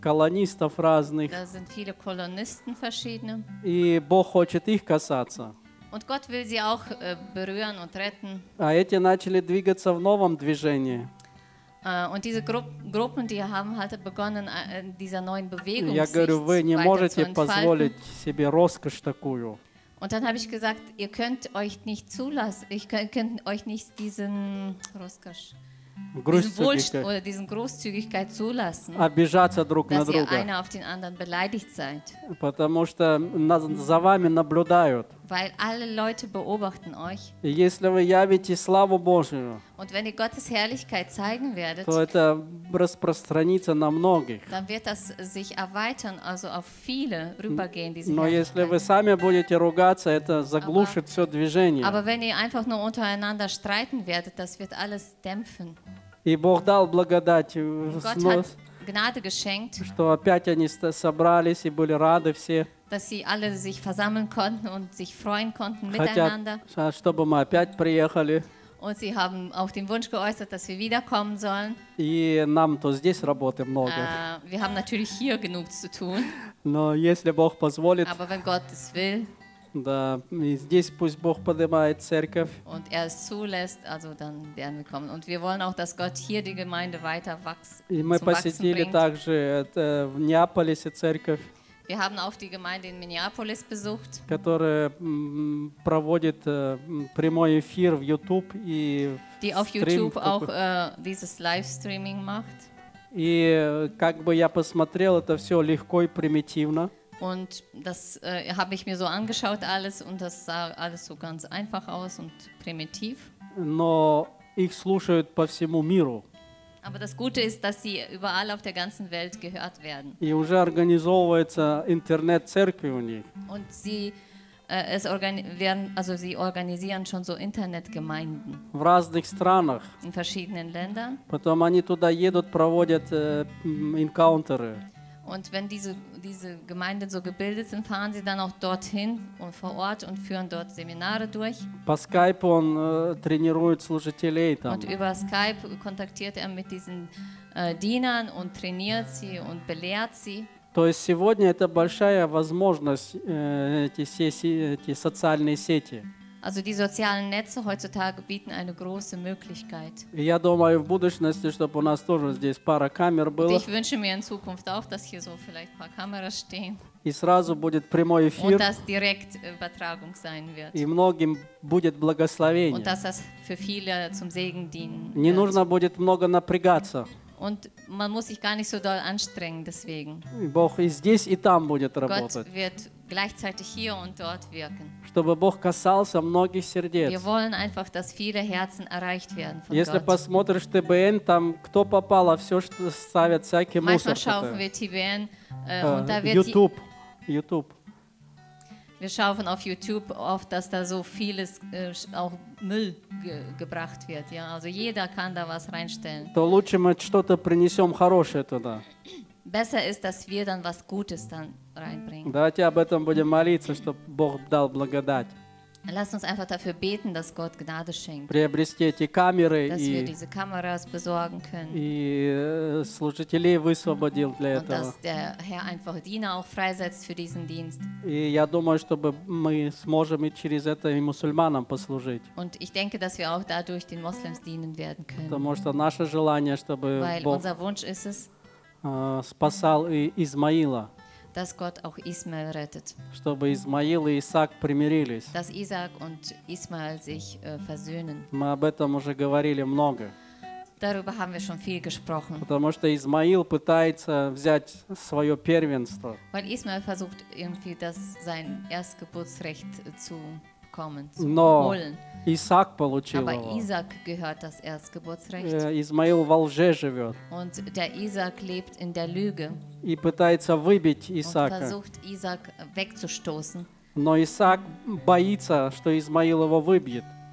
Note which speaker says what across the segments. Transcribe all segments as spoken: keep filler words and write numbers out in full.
Speaker 1: колонистов разных.
Speaker 2: Da sind viele Kolonisten verschiedene.
Speaker 1: И Бог хочет их касаться.
Speaker 2: Und Gott will sie auch äh, berühren und retten.
Speaker 1: А эти начали двигаться в новом движении.
Speaker 2: Äh, und diese Gru Gruppen, die haben halt begonnen, äh, in dieser neuen Bewegung
Speaker 1: Я
Speaker 2: sich
Speaker 1: говорю, вы не
Speaker 2: weiter zu
Speaker 1: можете
Speaker 2: entfalten.
Speaker 1: позволить себе роскошь такую.
Speaker 2: Und dann habe ich gesagt, ihr könnt euch nicht zulassen, ich könnt, könnt euch nicht diesen Roskasch, diesen Wohlstand oder diesen Großzügigkeit zulassen,
Speaker 1: обижаться друг на
Speaker 2: dass ihr
Speaker 1: друга,
Speaker 2: einer auf den anderen beleidigt seid.
Speaker 1: потому что нас- за вами наблюдают.
Speaker 2: Weil alle Leute beobachten euch.
Speaker 1: И если вы явите славу Божию,
Speaker 2: Und wenn ihr Gottes Herrlichkeit zeigen werdet,
Speaker 1: то это распространится на многих.
Speaker 2: dann wird das sich erweitern, also auf viele rübergehen, diese
Speaker 1: Но если вы
Speaker 2: Herrlichkeit.
Speaker 1: сами будете ругаться, это заглушит все движение.
Speaker 2: Aber wenn ihr einfach nur untereinander streiten werdet, das wird alles dämpfen.
Speaker 1: И Бог дал благодать,
Speaker 2: Gott
Speaker 1: ну,
Speaker 2: hat Gnade geschenkt,
Speaker 1: что опять они ст- собрались и были рады все.
Speaker 2: dass sie alle sich versammeln konnten und sich freuen konnten
Speaker 1: Хотят,
Speaker 2: miteinander.
Speaker 1: а, чтобы мы опять приехали.
Speaker 2: Und sie haben auch den Wunsch geäußert, dass wir wiederkommen sollen.
Speaker 1: И нам-то здесь работы много.
Speaker 2: Äh, wir haben natürlich hier genug zu tun,
Speaker 1: Но если Бог позволит,
Speaker 2: aber wenn Gott es will
Speaker 1: да, и здесь пусть Бог поднимает церковь.
Speaker 2: und er es zulässt, also dann werden wir kommen. Und wir wollen auch, dass Gott hier die Gemeinde weiter wachs
Speaker 1: И мы
Speaker 2: zum Wachsen
Speaker 1: посетили
Speaker 2: bringt.
Speaker 1: также это, в Неаполисе церковь,
Speaker 2: Wir haben auch die Gemeinde in Minneapolis besucht,
Speaker 1: которая м, проводит э, м, прямой эфир в YouTube и
Speaker 2: die auf
Speaker 1: стрим
Speaker 2: YouTube auch
Speaker 1: какой-
Speaker 2: äh, dieses Livestreaming macht.
Speaker 1: И э, как бы я посмотрел, это все легко и примитивно.
Speaker 2: Und das äh, habe ich mir so angeschaut alles und das sah alles so ganz einfach aus und primitiv.
Speaker 1: Но их слушают по всему миру.
Speaker 2: Aber das Gute ist, dass sie überall auf der ganzen Welt gehört werden.
Speaker 1: И уже организовывается интернет-церкви у них.
Speaker 2: Und sie, äh, es organi werden, also sie organisieren schon so Internetgemeinden
Speaker 1: В разных странах.
Speaker 2: in verschiedenen Ländern.
Speaker 1: Потом они туда едут, проводят э, м, инкаунтеры.
Speaker 2: Und wenn diese, diese Gemeinden so gebildet sind, fahren sie dann auch dorthin und vor Ort und führen dort Seminare durch.
Speaker 1: По скайпу он э, тренирует служителей там.
Speaker 2: Und über Skype kontaktiert er mit diesen äh, Dienern und trainiert sie und belehrt sie.
Speaker 1: То есть сегодня это большая возможность, э, эти, все, си- эти социальные сети.
Speaker 2: Also die sozialen Netze heutzutage bieten eine große Möglichkeit.
Speaker 1: И я думаю, в будущности, чтобы у нас тоже здесь пара камер
Speaker 2: Und
Speaker 1: было,
Speaker 2: ich wünsche mir in Zukunft auch, dass hier so vielleicht ein paar Kameras stehen
Speaker 1: и сразу будет прямой эфир,
Speaker 2: und dass direkt Übertragung sein wird.
Speaker 1: и многим будет
Speaker 2: Und
Speaker 1: благословение.
Speaker 2: dass das für viele zum Segen dienen
Speaker 1: Не
Speaker 2: wird.
Speaker 1: нужно будет много напрягаться.
Speaker 2: Und man muss sich gar nicht so doll anstrengen deswegen.
Speaker 1: И Бог и здесь, и там будет
Speaker 2: Gott
Speaker 1: работать.
Speaker 2: wird gleichzeitig hier und dort wirken.
Speaker 1: Чтобы Бог касался многих сердец.
Speaker 2: Wir wollen einfach, dass viele Herzen erreicht werden von
Speaker 1: Если
Speaker 2: Gott.
Speaker 1: посмотришь Тэ Бэ Эн, там кто попало, все что ставят всякий мусор.
Speaker 2: Manchmal schauen
Speaker 1: что-то.
Speaker 2: wir T V N äh,
Speaker 1: Э,
Speaker 2: und da wird die,
Speaker 1: YouTube. YouTube.
Speaker 2: wir schauen auf YouTube oft, dass da so vieles äh, auch Müll ge gebracht wird. Ja? Also jeder kann da was reinstellen.
Speaker 1: То лучше мы что-то принесем хорошее туда.
Speaker 2: Besser ist, dass wir dann was Gutes dann reinbringen.
Speaker 1: Давайте об этом будем молиться, чтобы Бог дал благодать.
Speaker 2: Lasst uns einfach dafür beten, dass Gott Gnade schenkt,
Speaker 1: Приобрести эти камеры
Speaker 2: dass wir
Speaker 1: и,
Speaker 2: diese Kameras besorgen können
Speaker 1: и э, служителей высвободил для
Speaker 2: und
Speaker 1: этого.
Speaker 2: dass der Herr einfach Diener auch freisetzt für diesen Dienst.
Speaker 1: И я думаю, чтобы мы сможем и через это и мусульманам послужить.
Speaker 2: Und ich denke, dass wir auch dadurch den Moslems dienen werden können,
Speaker 1: Потому что наше желание, чтобы
Speaker 2: weil
Speaker 1: Бог
Speaker 2: unser Wunsch ist es,
Speaker 1: э, спасал и Измаила,
Speaker 2: dass Gott auch Ismael rettet,
Speaker 1: чтобы Измаил и Исаак примирились.
Speaker 2: dass Isaac und Ismael sich äh, versöhnen.
Speaker 1: Мы об этом уже говорили много.
Speaker 2: Darüber haben wir schon viel gesprochen,
Speaker 1: Потому что Измаил пытается взять свое первенство.
Speaker 2: weil Ismael versucht irgendwie das sein Erstgeburtsrecht äh, zu bekommen, zu
Speaker 1: Но
Speaker 2: holen.
Speaker 1: Исаак получил
Speaker 2: Aber
Speaker 1: его.
Speaker 2: Isaac gehört das Erstgeburtsrecht.
Speaker 1: Э, Измаил во лже живет
Speaker 2: Und der Isaac lebt in der Lüge
Speaker 1: и пытается выбить
Speaker 2: und
Speaker 1: Исаака.
Speaker 2: versucht, Isaac wegzustoßen.
Speaker 1: Но Исаак боится, что Измаил его выбьет.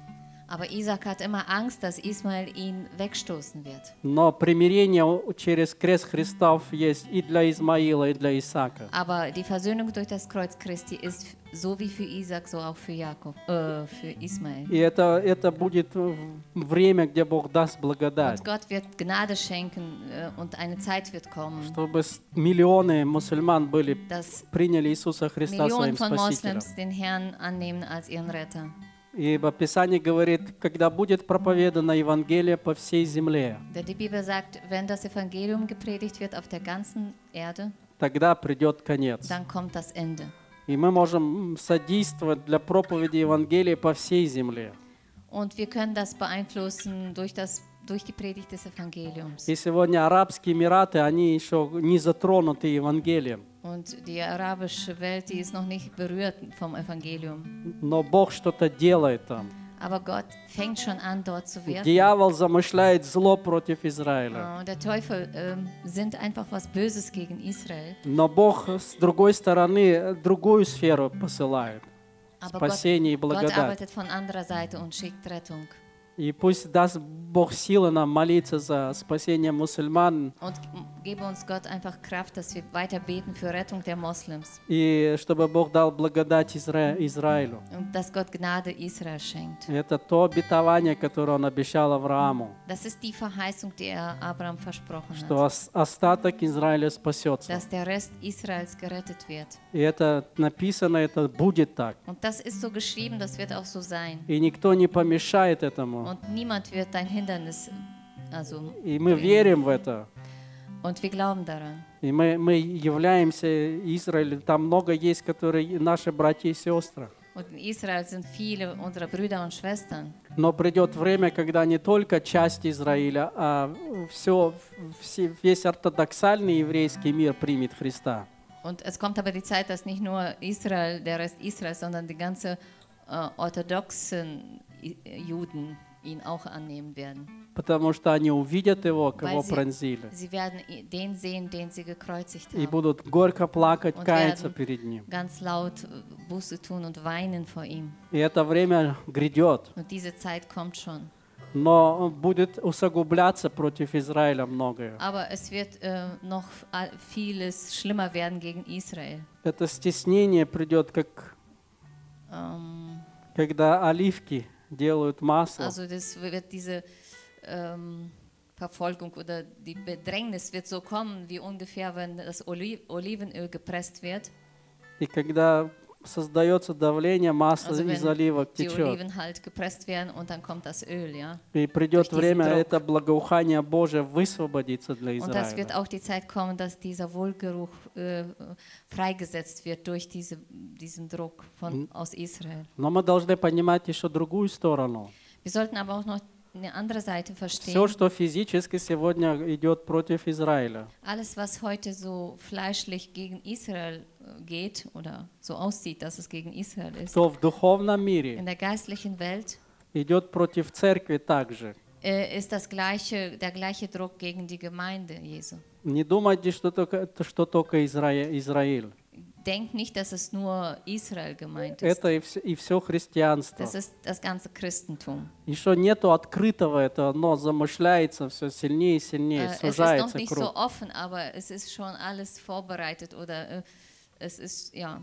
Speaker 2: Aber Isaac hat immer Angst, dass Ismael ihn wegstoßen wird.
Speaker 1: Но примирение через крест Христов есть и для Измаила, и для Исаака.
Speaker 2: Aber die Versöhnung durch das Kreuz Christi ist so wie für Isaac, so auch für Jakob, äh, für Ismael.
Speaker 1: И это, это будет время, где Бог даст благодать.
Speaker 2: Und Gott wird Gnade schenken äh, und eine Zeit wird kommen,
Speaker 1: Чтобы миллионы мусульман были,
Speaker 2: dass
Speaker 1: приняли Иисуса Христа
Speaker 2: Millionen
Speaker 1: своим
Speaker 2: von
Speaker 1: Спасителем.
Speaker 2: Moslems den Herrn annehmen als ihren Retter.
Speaker 1: Ибо Писание говорит, когда будет проповедано Евангелие по всей земле,
Speaker 2: Denn die Bibel sagt, wenn das Evangelium gepredigt wird auf der ganzen Erde,
Speaker 1: тогда придет конец.
Speaker 2: dann kommt das Ende.
Speaker 1: И мы можем содействовать для проповеди Евангелия по всей земле.
Speaker 2: Und wir können das beeinflussen durch, das, durch die Predigt des Evangeliums.
Speaker 1: И сегодня Арабские Эмираты, они еще не затронуты Евангелием.
Speaker 2: Und die arabische Welt, die ist noch nicht berührt vom Evangelium.
Speaker 1: Но Бог что-то делает там.
Speaker 2: Aber Gott fängt schon an, dort zu wirken.
Speaker 1: Дьявол замышляет зло против Израиля.
Speaker 2: Und der Teufel ähm, sinnt einfach was Böses gegen Israel.
Speaker 1: Но Бог с другой стороны другую сферу посылает.
Speaker 2: Aber Gott,
Speaker 1: Спасение и
Speaker 2: Gott
Speaker 1: благодать.
Speaker 2: arbeitet von anderer Seite und schickt Rettung.
Speaker 1: И пусть даст Бог силы нам молиться за спасение мусульман,
Speaker 2: Und gebe uns Gott einfach Kraft, dass wir weiter beten für Rettung der Moslems.
Speaker 1: и чтобы Бог дал благодать Изра... Израилю.
Speaker 2: Und dass Gott Gnade Israel schenkt.
Speaker 1: Это то обетование, которое Он обещал Аврааму,
Speaker 2: Das ist die Verheißung, die er Abraham versprochen
Speaker 1: что
Speaker 2: hat.
Speaker 1: ос- остаток Израиля спасется.
Speaker 2: Dass der Rest Israels gerettet wird.
Speaker 1: И это написано, это будет так.
Speaker 2: Und das ist so geschrieben, das wird auch so sein.
Speaker 1: И никто не помешает этому.
Speaker 2: Und niemand wird dein Hindernis, also,
Speaker 1: И мы верим в это.
Speaker 2: und wir glauben daran.
Speaker 1: И мы, мы являемся Израилем. Там много есть, которые наши братья и сестры.
Speaker 2: Und in Israel sind viele unserer Brüder und Schwestern.
Speaker 1: Но придет время, когда не только часть Израиля, а все, все, весь ортодоксальный еврейский мир примет Христа.
Speaker 2: Und es kommt aber die Zeit, dass nicht nur Israel, der Rest Israels, sondern die ganze äh, orthodoxen I- Juden ihn auch annehmen werden.
Speaker 1: Потому что они увидят его, кого
Speaker 2: Weil sie,
Speaker 1: пронзили.
Speaker 2: sie werden i- den sehen, den sie gekreuzigt
Speaker 1: И
Speaker 2: haben.
Speaker 1: будут горько плакать,
Speaker 2: Und
Speaker 1: каяться
Speaker 2: werden
Speaker 1: перед ним.
Speaker 2: ganz laut äh, Buße tun und weinen vor ihm.
Speaker 1: И это время грядет.
Speaker 2: Und diese Zeit kommt schon.
Speaker 1: Но будет усугубляться против Израиля многое.
Speaker 2: Aber es wird äh, noch all- vieles schlimmer werden gegen Israel.
Speaker 1: Это стеснение придет, как
Speaker 2: Ähm,
Speaker 1: когда оливки делают масло.
Speaker 2: also das wird diese ähm, Verfolgung oder die Bedrängnis wird so kommen, wie ungefähr, wenn das Oli Olivenöl gepresst wird.
Speaker 1: И когда создается давление, масло
Speaker 2: Also
Speaker 1: из
Speaker 2: wenn
Speaker 1: оливок
Speaker 2: die
Speaker 1: течет.
Speaker 2: Oliven halt gepresst werden und dann kommt das Öl, ja.
Speaker 1: И придет
Speaker 2: durch diesen
Speaker 1: время,
Speaker 2: Druck.
Speaker 1: это благоухание Божие высвободится для
Speaker 2: Und das wird
Speaker 1: Израиля.
Speaker 2: auch die Zeit kommen, dass dieser Wohlgeruch äh, freigesetzt wird durch diese, diesen Druck von, aus Israel.
Speaker 1: Но мы должны понимать еще другую сторону.
Speaker 2: Wir sollten aber auch noch eine andere Seite
Speaker 1: Все,
Speaker 2: verstehen.
Speaker 1: что физически сегодня идет против Израиля,
Speaker 2: Alles, was heute so fleischlich gegen Israel äh, geht oder so aussieht, dass es gegen Israel ist,
Speaker 1: то в духовном мире
Speaker 2: in der geistlichen Welt
Speaker 1: идет против церкви также.
Speaker 2: äh, ist das gleiche, der gleiche Druck gegen die Gemeinde Jesu.
Speaker 1: Не думайте, что только, что только Израиль. Израиль.
Speaker 2: Denkt nicht, dass es nur Israel gemeint ist.
Speaker 1: Это и все, и все христианство.
Speaker 2: Das ist das ganze Christentum.
Speaker 1: Еще нету открытого этого, но замышляется все сильнее и сильнее,
Speaker 2: Äh, es ist noch
Speaker 1: сужается
Speaker 2: nicht so
Speaker 1: круг.
Speaker 2: offen, aber es ist schon alles vorbereitet oder äh, es ist, ja.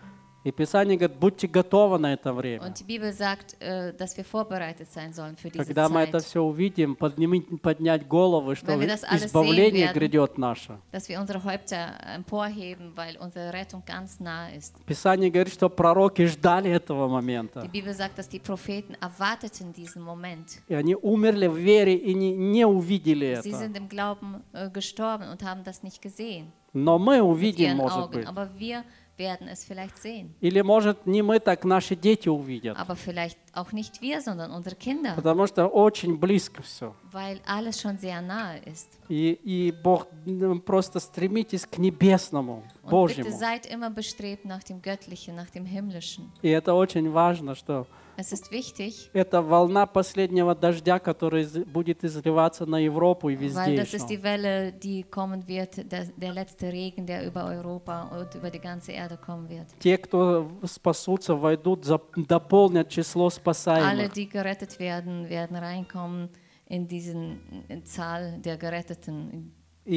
Speaker 1: И Писание говорит, будьте готовы на это время.
Speaker 2: Und die Bibel sagt, äh, dass wir vorbereitet sein sollen für diese
Speaker 1: Когда мы это
Speaker 2: Zeit.
Speaker 1: все увидим, поднимите, поднять головы, что
Speaker 2: Wenn wir das alles
Speaker 1: избавление
Speaker 2: sehen werden,
Speaker 1: грядет наше.
Speaker 2: Dass wir unsere Häupter emporheben, weil unsere Rettung ganz nah ist.
Speaker 1: Писание говорит, что пророки ждали этого момента.
Speaker 2: Die Bibel sagt, dass die Propheten erwarteten diesen Moment.
Speaker 1: И они умерли в вере и не, не увидели
Speaker 2: Sie
Speaker 1: это.
Speaker 2: sind im Glauben äh, gestorben und haben das nicht gesehen
Speaker 1: Но мы
Speaker 2: mit
Speaker 1: увидим,
Speaker 2: ihren
Speaker 1: может
Speaker 2: Augen.
Speaker 1: быть.
Speaker 2: Aber wir werden es vielleicht sehen.
Speaker 1: Или, может, не мы, так наши дети увидят.
Speaker 2: Aber vielleicht auch nicht wir, sondern unsere Kinder.
Speaker 1: Потому что очень близко все.
Speaker 2: Weil alles schon sehr nahe ist.
Speaker 1: И, и Бог, ну, просто стремитесь к небесному,
Speaker 2: Und
Speaker 1: Божьему.
Speaker 2: bitte seid immer bestrebt nach dem Göttlichen, nach dem Himmlischen.
Speaker 1: И это очень важно, что
Speaker 2: Es ist wichtig,
Speaker 1: это волна последнего дождя, которая из- будет изливаться на Европу и
Speaker 2: weil
Speaker 1: везде
Speaker 2: das ist
Speaker 1: еще.
Speaker 2: die Welle, die kommen wird, der, der letzte Regen, der über Europa und über die ganze Erde kommen wird.
Speaker 1: Те, кто спасутся, войдут, зап- дополнят число спасаемых.
Speaker 2: Alle, die gerettet werden, werden reinkommen in diesen in Zahl der Geretteten.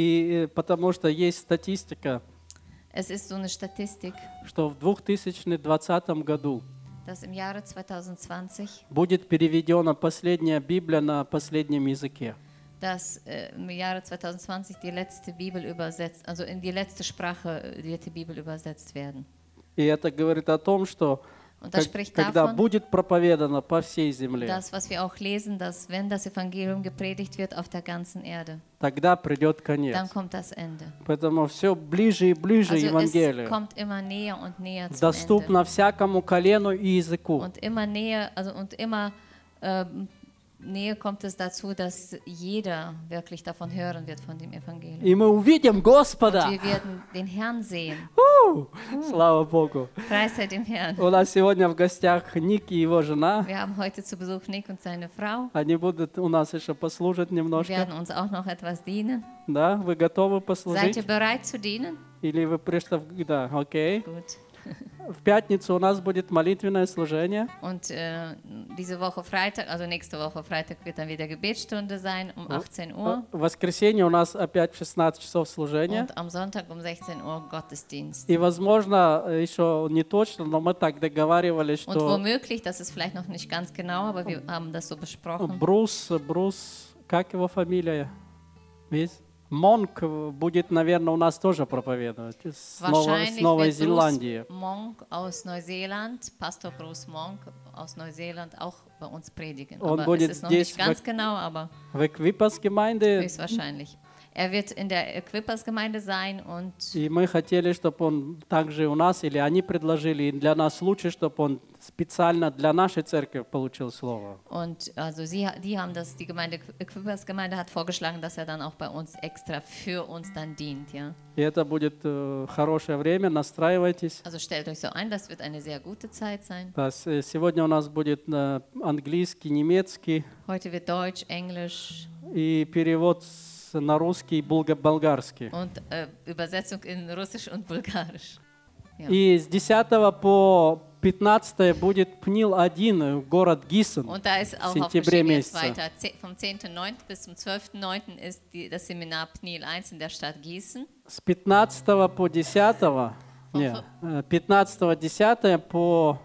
Speaker 1: И потому что есть статистика,
Speaker 2: Es ist so eine Statistik,
Speaker 1: что в две тысячи двадцатом году
Speaker 2: dass im Jahre zwanzig zwanzig
Speaker 1: будет переведена последняя Библия на последнем языке.
Speaker 2: dass äh, im Jahre zwanzig zwanzig die letzte Bibel übersetzt, also in die letzte Sprache wird die Bibel übersetzt werden.
Speaker 1: И это говорит о том, что
Speaker 2: Und das
Speaker 1: как-
Speaker 2: spricht
Speaker 1: когда
Speaker 2: davon,
Speaker 1: будет проповедано по всей земле,
Speaker 2: das, was wir auch lesen, dass wenn das Evangelium gepredigt wird auf der ganzen Erde,
Speaker 1: тогда придет
Speaker 2: dann
Speaker 1: конец.
Speaker 2: kommt das Ende.
Speaker 1: Поэтому все ближе и ближе
Speaker 2: Also
Speaker 1: Евангелие.
Speaker 2: es kommt immer näher und näher zum
Speaker 1: Доступно
Speaker 2: Ende.
Speaker 1: всякому колену и языку.
Speaker 2: Und immer näher, also und immer ähm, näher kommt es dazu, dass jeder wirklich davon hören wird, von dem Evangelium.
Speaker 1: И мы увидим
Speaker 2: Und
Speaker 1: Господа.
Speaker 2: wir werden den Herrn sehen.
Speaker 1: У! Слава Богу.
Speaker 2: Preis sei dem Herrn.
Speaker 1: У нас сегодня в гостях Ник и его жена.
Speaker 2: Wir haben heute zu Besuch Nick und seine Frau.
Speaker 1: Они будут у нас еще послужить
Speaker 2: Wir
Speaker 1: немножко.
Speaker 2: werden uns auch noch etwas dienen.
Speaker 1: Да, вы готовы
Speaker 2: Seid ihr
Speaker 1: послужить?
Speaker 2: bereit zu dienen?
Speaker 1: Или вы пришли в... Да, окей.
Speaker 2: Gut.
Speaker 1: В пятницу у нас будет молитвенное служение.
Speaker 2: Und äh, diese Woche Freitag, also nächste Woche Freitag wird dann wieder Gebetsstunde sein um achtzehn Uhr.
Speaker 1: В воскресенье у нас опять в шестнадцать часов служение.
Speaker 2: Und am Sonntag um sechzehn Uhr Gottesdienst.
Speaker 1: И, возможно, еще не точно, но мы так договаривались,
Speaker 2: Und
Speaker 1: что
Speaker 2: womöglich, das ist vielleicht noch nicht ganz genau, aber wir haben das so besprochen.
Speaker 1: Брус, Брус, как его фамилия? Весь? Монк будет, наверное, у нас тоже проповедовать с, Ново- с
Speaker 2: Wahrscheinlich
Speaker 1: Новой
Speaker 2: wird
Speaker 1: Зеландии.
Speaker 2: Bruce Monk aus Neuseeland, Pastor Bruce Monk aus Neuseeland auch bei uns predigen.
Speaker 1: Und
Speaker 2: Aber
Speaker 1: будет
Speaker 2: es ist noch
Speaker 1: здесь
Speaker 2: nicht ganz genau, aber
Speaker 1: В Эквипас-гемайнде.
Speaker 2: höchstwahrscheinlich. Er wird in der Equippers-Gemeinde sein und
Speaker 1: И мы хотели, чтобы он также у нас, или они предложили, и для нас лучше, чтобы он специально для нашей церкви получил слово.
Speaker 2: Und also sie, die haben das, die Gemeinde, Equippers Gemeinde hat vorgeschlagen, dass er dann auch bei uns extra für uns dann dient, ja.
Speaker 1: И это будет э, хорошее время, настраивайтесь.
Speaker 2: Also stellt euch so ein, das wird eine sehr gute Zeit sein.
Speaker 1: Да, с- сегодня у нас будет э, английский, немецкий
Speaker 2: Heute wird Deutsch, Englisch
Speaker 1: и перевод с- на русский и булга- болгарский.
Speaker 2: und äh, Übersetzung in Russisch und Bulgarisch. Ja.
Speaker 1: И с десятого по пятнадцатое будет Пнил один, город Гиссен,
Speaker 2: Und da ist
Speaker 1: в
Speaker 2: auch
Speaker 1: сентябре
Speaker 2: aufgeschrieben jetzt
Speaker 1: месяце.
Speaker 2: weiter. Ze- Vom zehnten neunten bis zum zwölften neunten ist die, das Seminar Pnil eins in der Stadt Gießen.
Speaker 1: С пятнадцатого по десятого, не, э, пятнадцатого десятое по,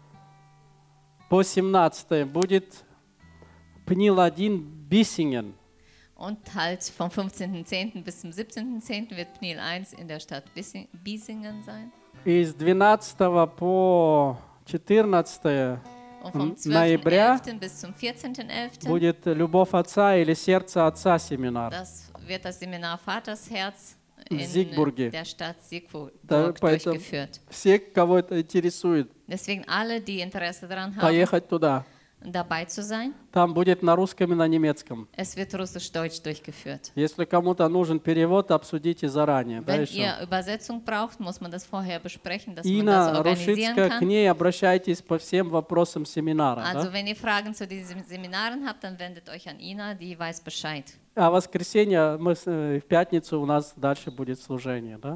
Speaker 1: по семнадцатое будет Пнил один Биссинген.
Speaker 2: Und halt vom fünfzehnten zehnten bis zum siebzehnten zehnten wird Pnil eins in der Stadt Bissing- Biesingen sein.
Speaker 1: И с двенадцатого по четырнадцатое
Speaker 2: Und vom
Speaker 1: М,
Speaker 2: zwölften
Speaker 1: ноября
Speaker 2: elften bis zum vierzehnten elften
Speaker 1: будет «Любовь Отца» или «Сердце Отца» семинар.
Speaker 2: Das wird das Seminar Vatersherz
Speaker 1: В
Speaker 2: in
Speaker 1: Зигбурге.
Speaker 2: der Stadt Siegburg
Speaker 1: Да, поэтому
Speaker 2: durchgeführt.
Speaker 1: все, кого это интересует,
Speaker 2: Deswegen alle, die Interesse daran haben,
Speaker 1: поехать туда.
Speaker 2: dabei zu sein.
Speaker 1: Там будет на русском и на немецком.
Speaker 2: Es wird russisch-deutsch durchgeführt.
Speaker 1: Если кому-то нужен перевод, обсудите заранее. Да,
Speaker 2: Wenn
Speaker 1: еще.
Speaker 2: ihr Übersetzung braucht, muss man das vorher besprechen, dass man das
Speaker 1: Инна
Speaker 2: organisieren
Speaker 1: Рушицкая, к
Speaker 2: kann.
Speaker 1: ней обращайтесь по всем вопросам семинара.
Speaker 2: Also
Speaker 1: Да?
Speaker 2: wenn ihr Fragen zu diesen Seminaren habt, dann wendet euch an Ina, die weiß Bescheid.
Speaker 1: А в воскресенье, мы, с- э, в пятницу у нас дальше будет служение. Да?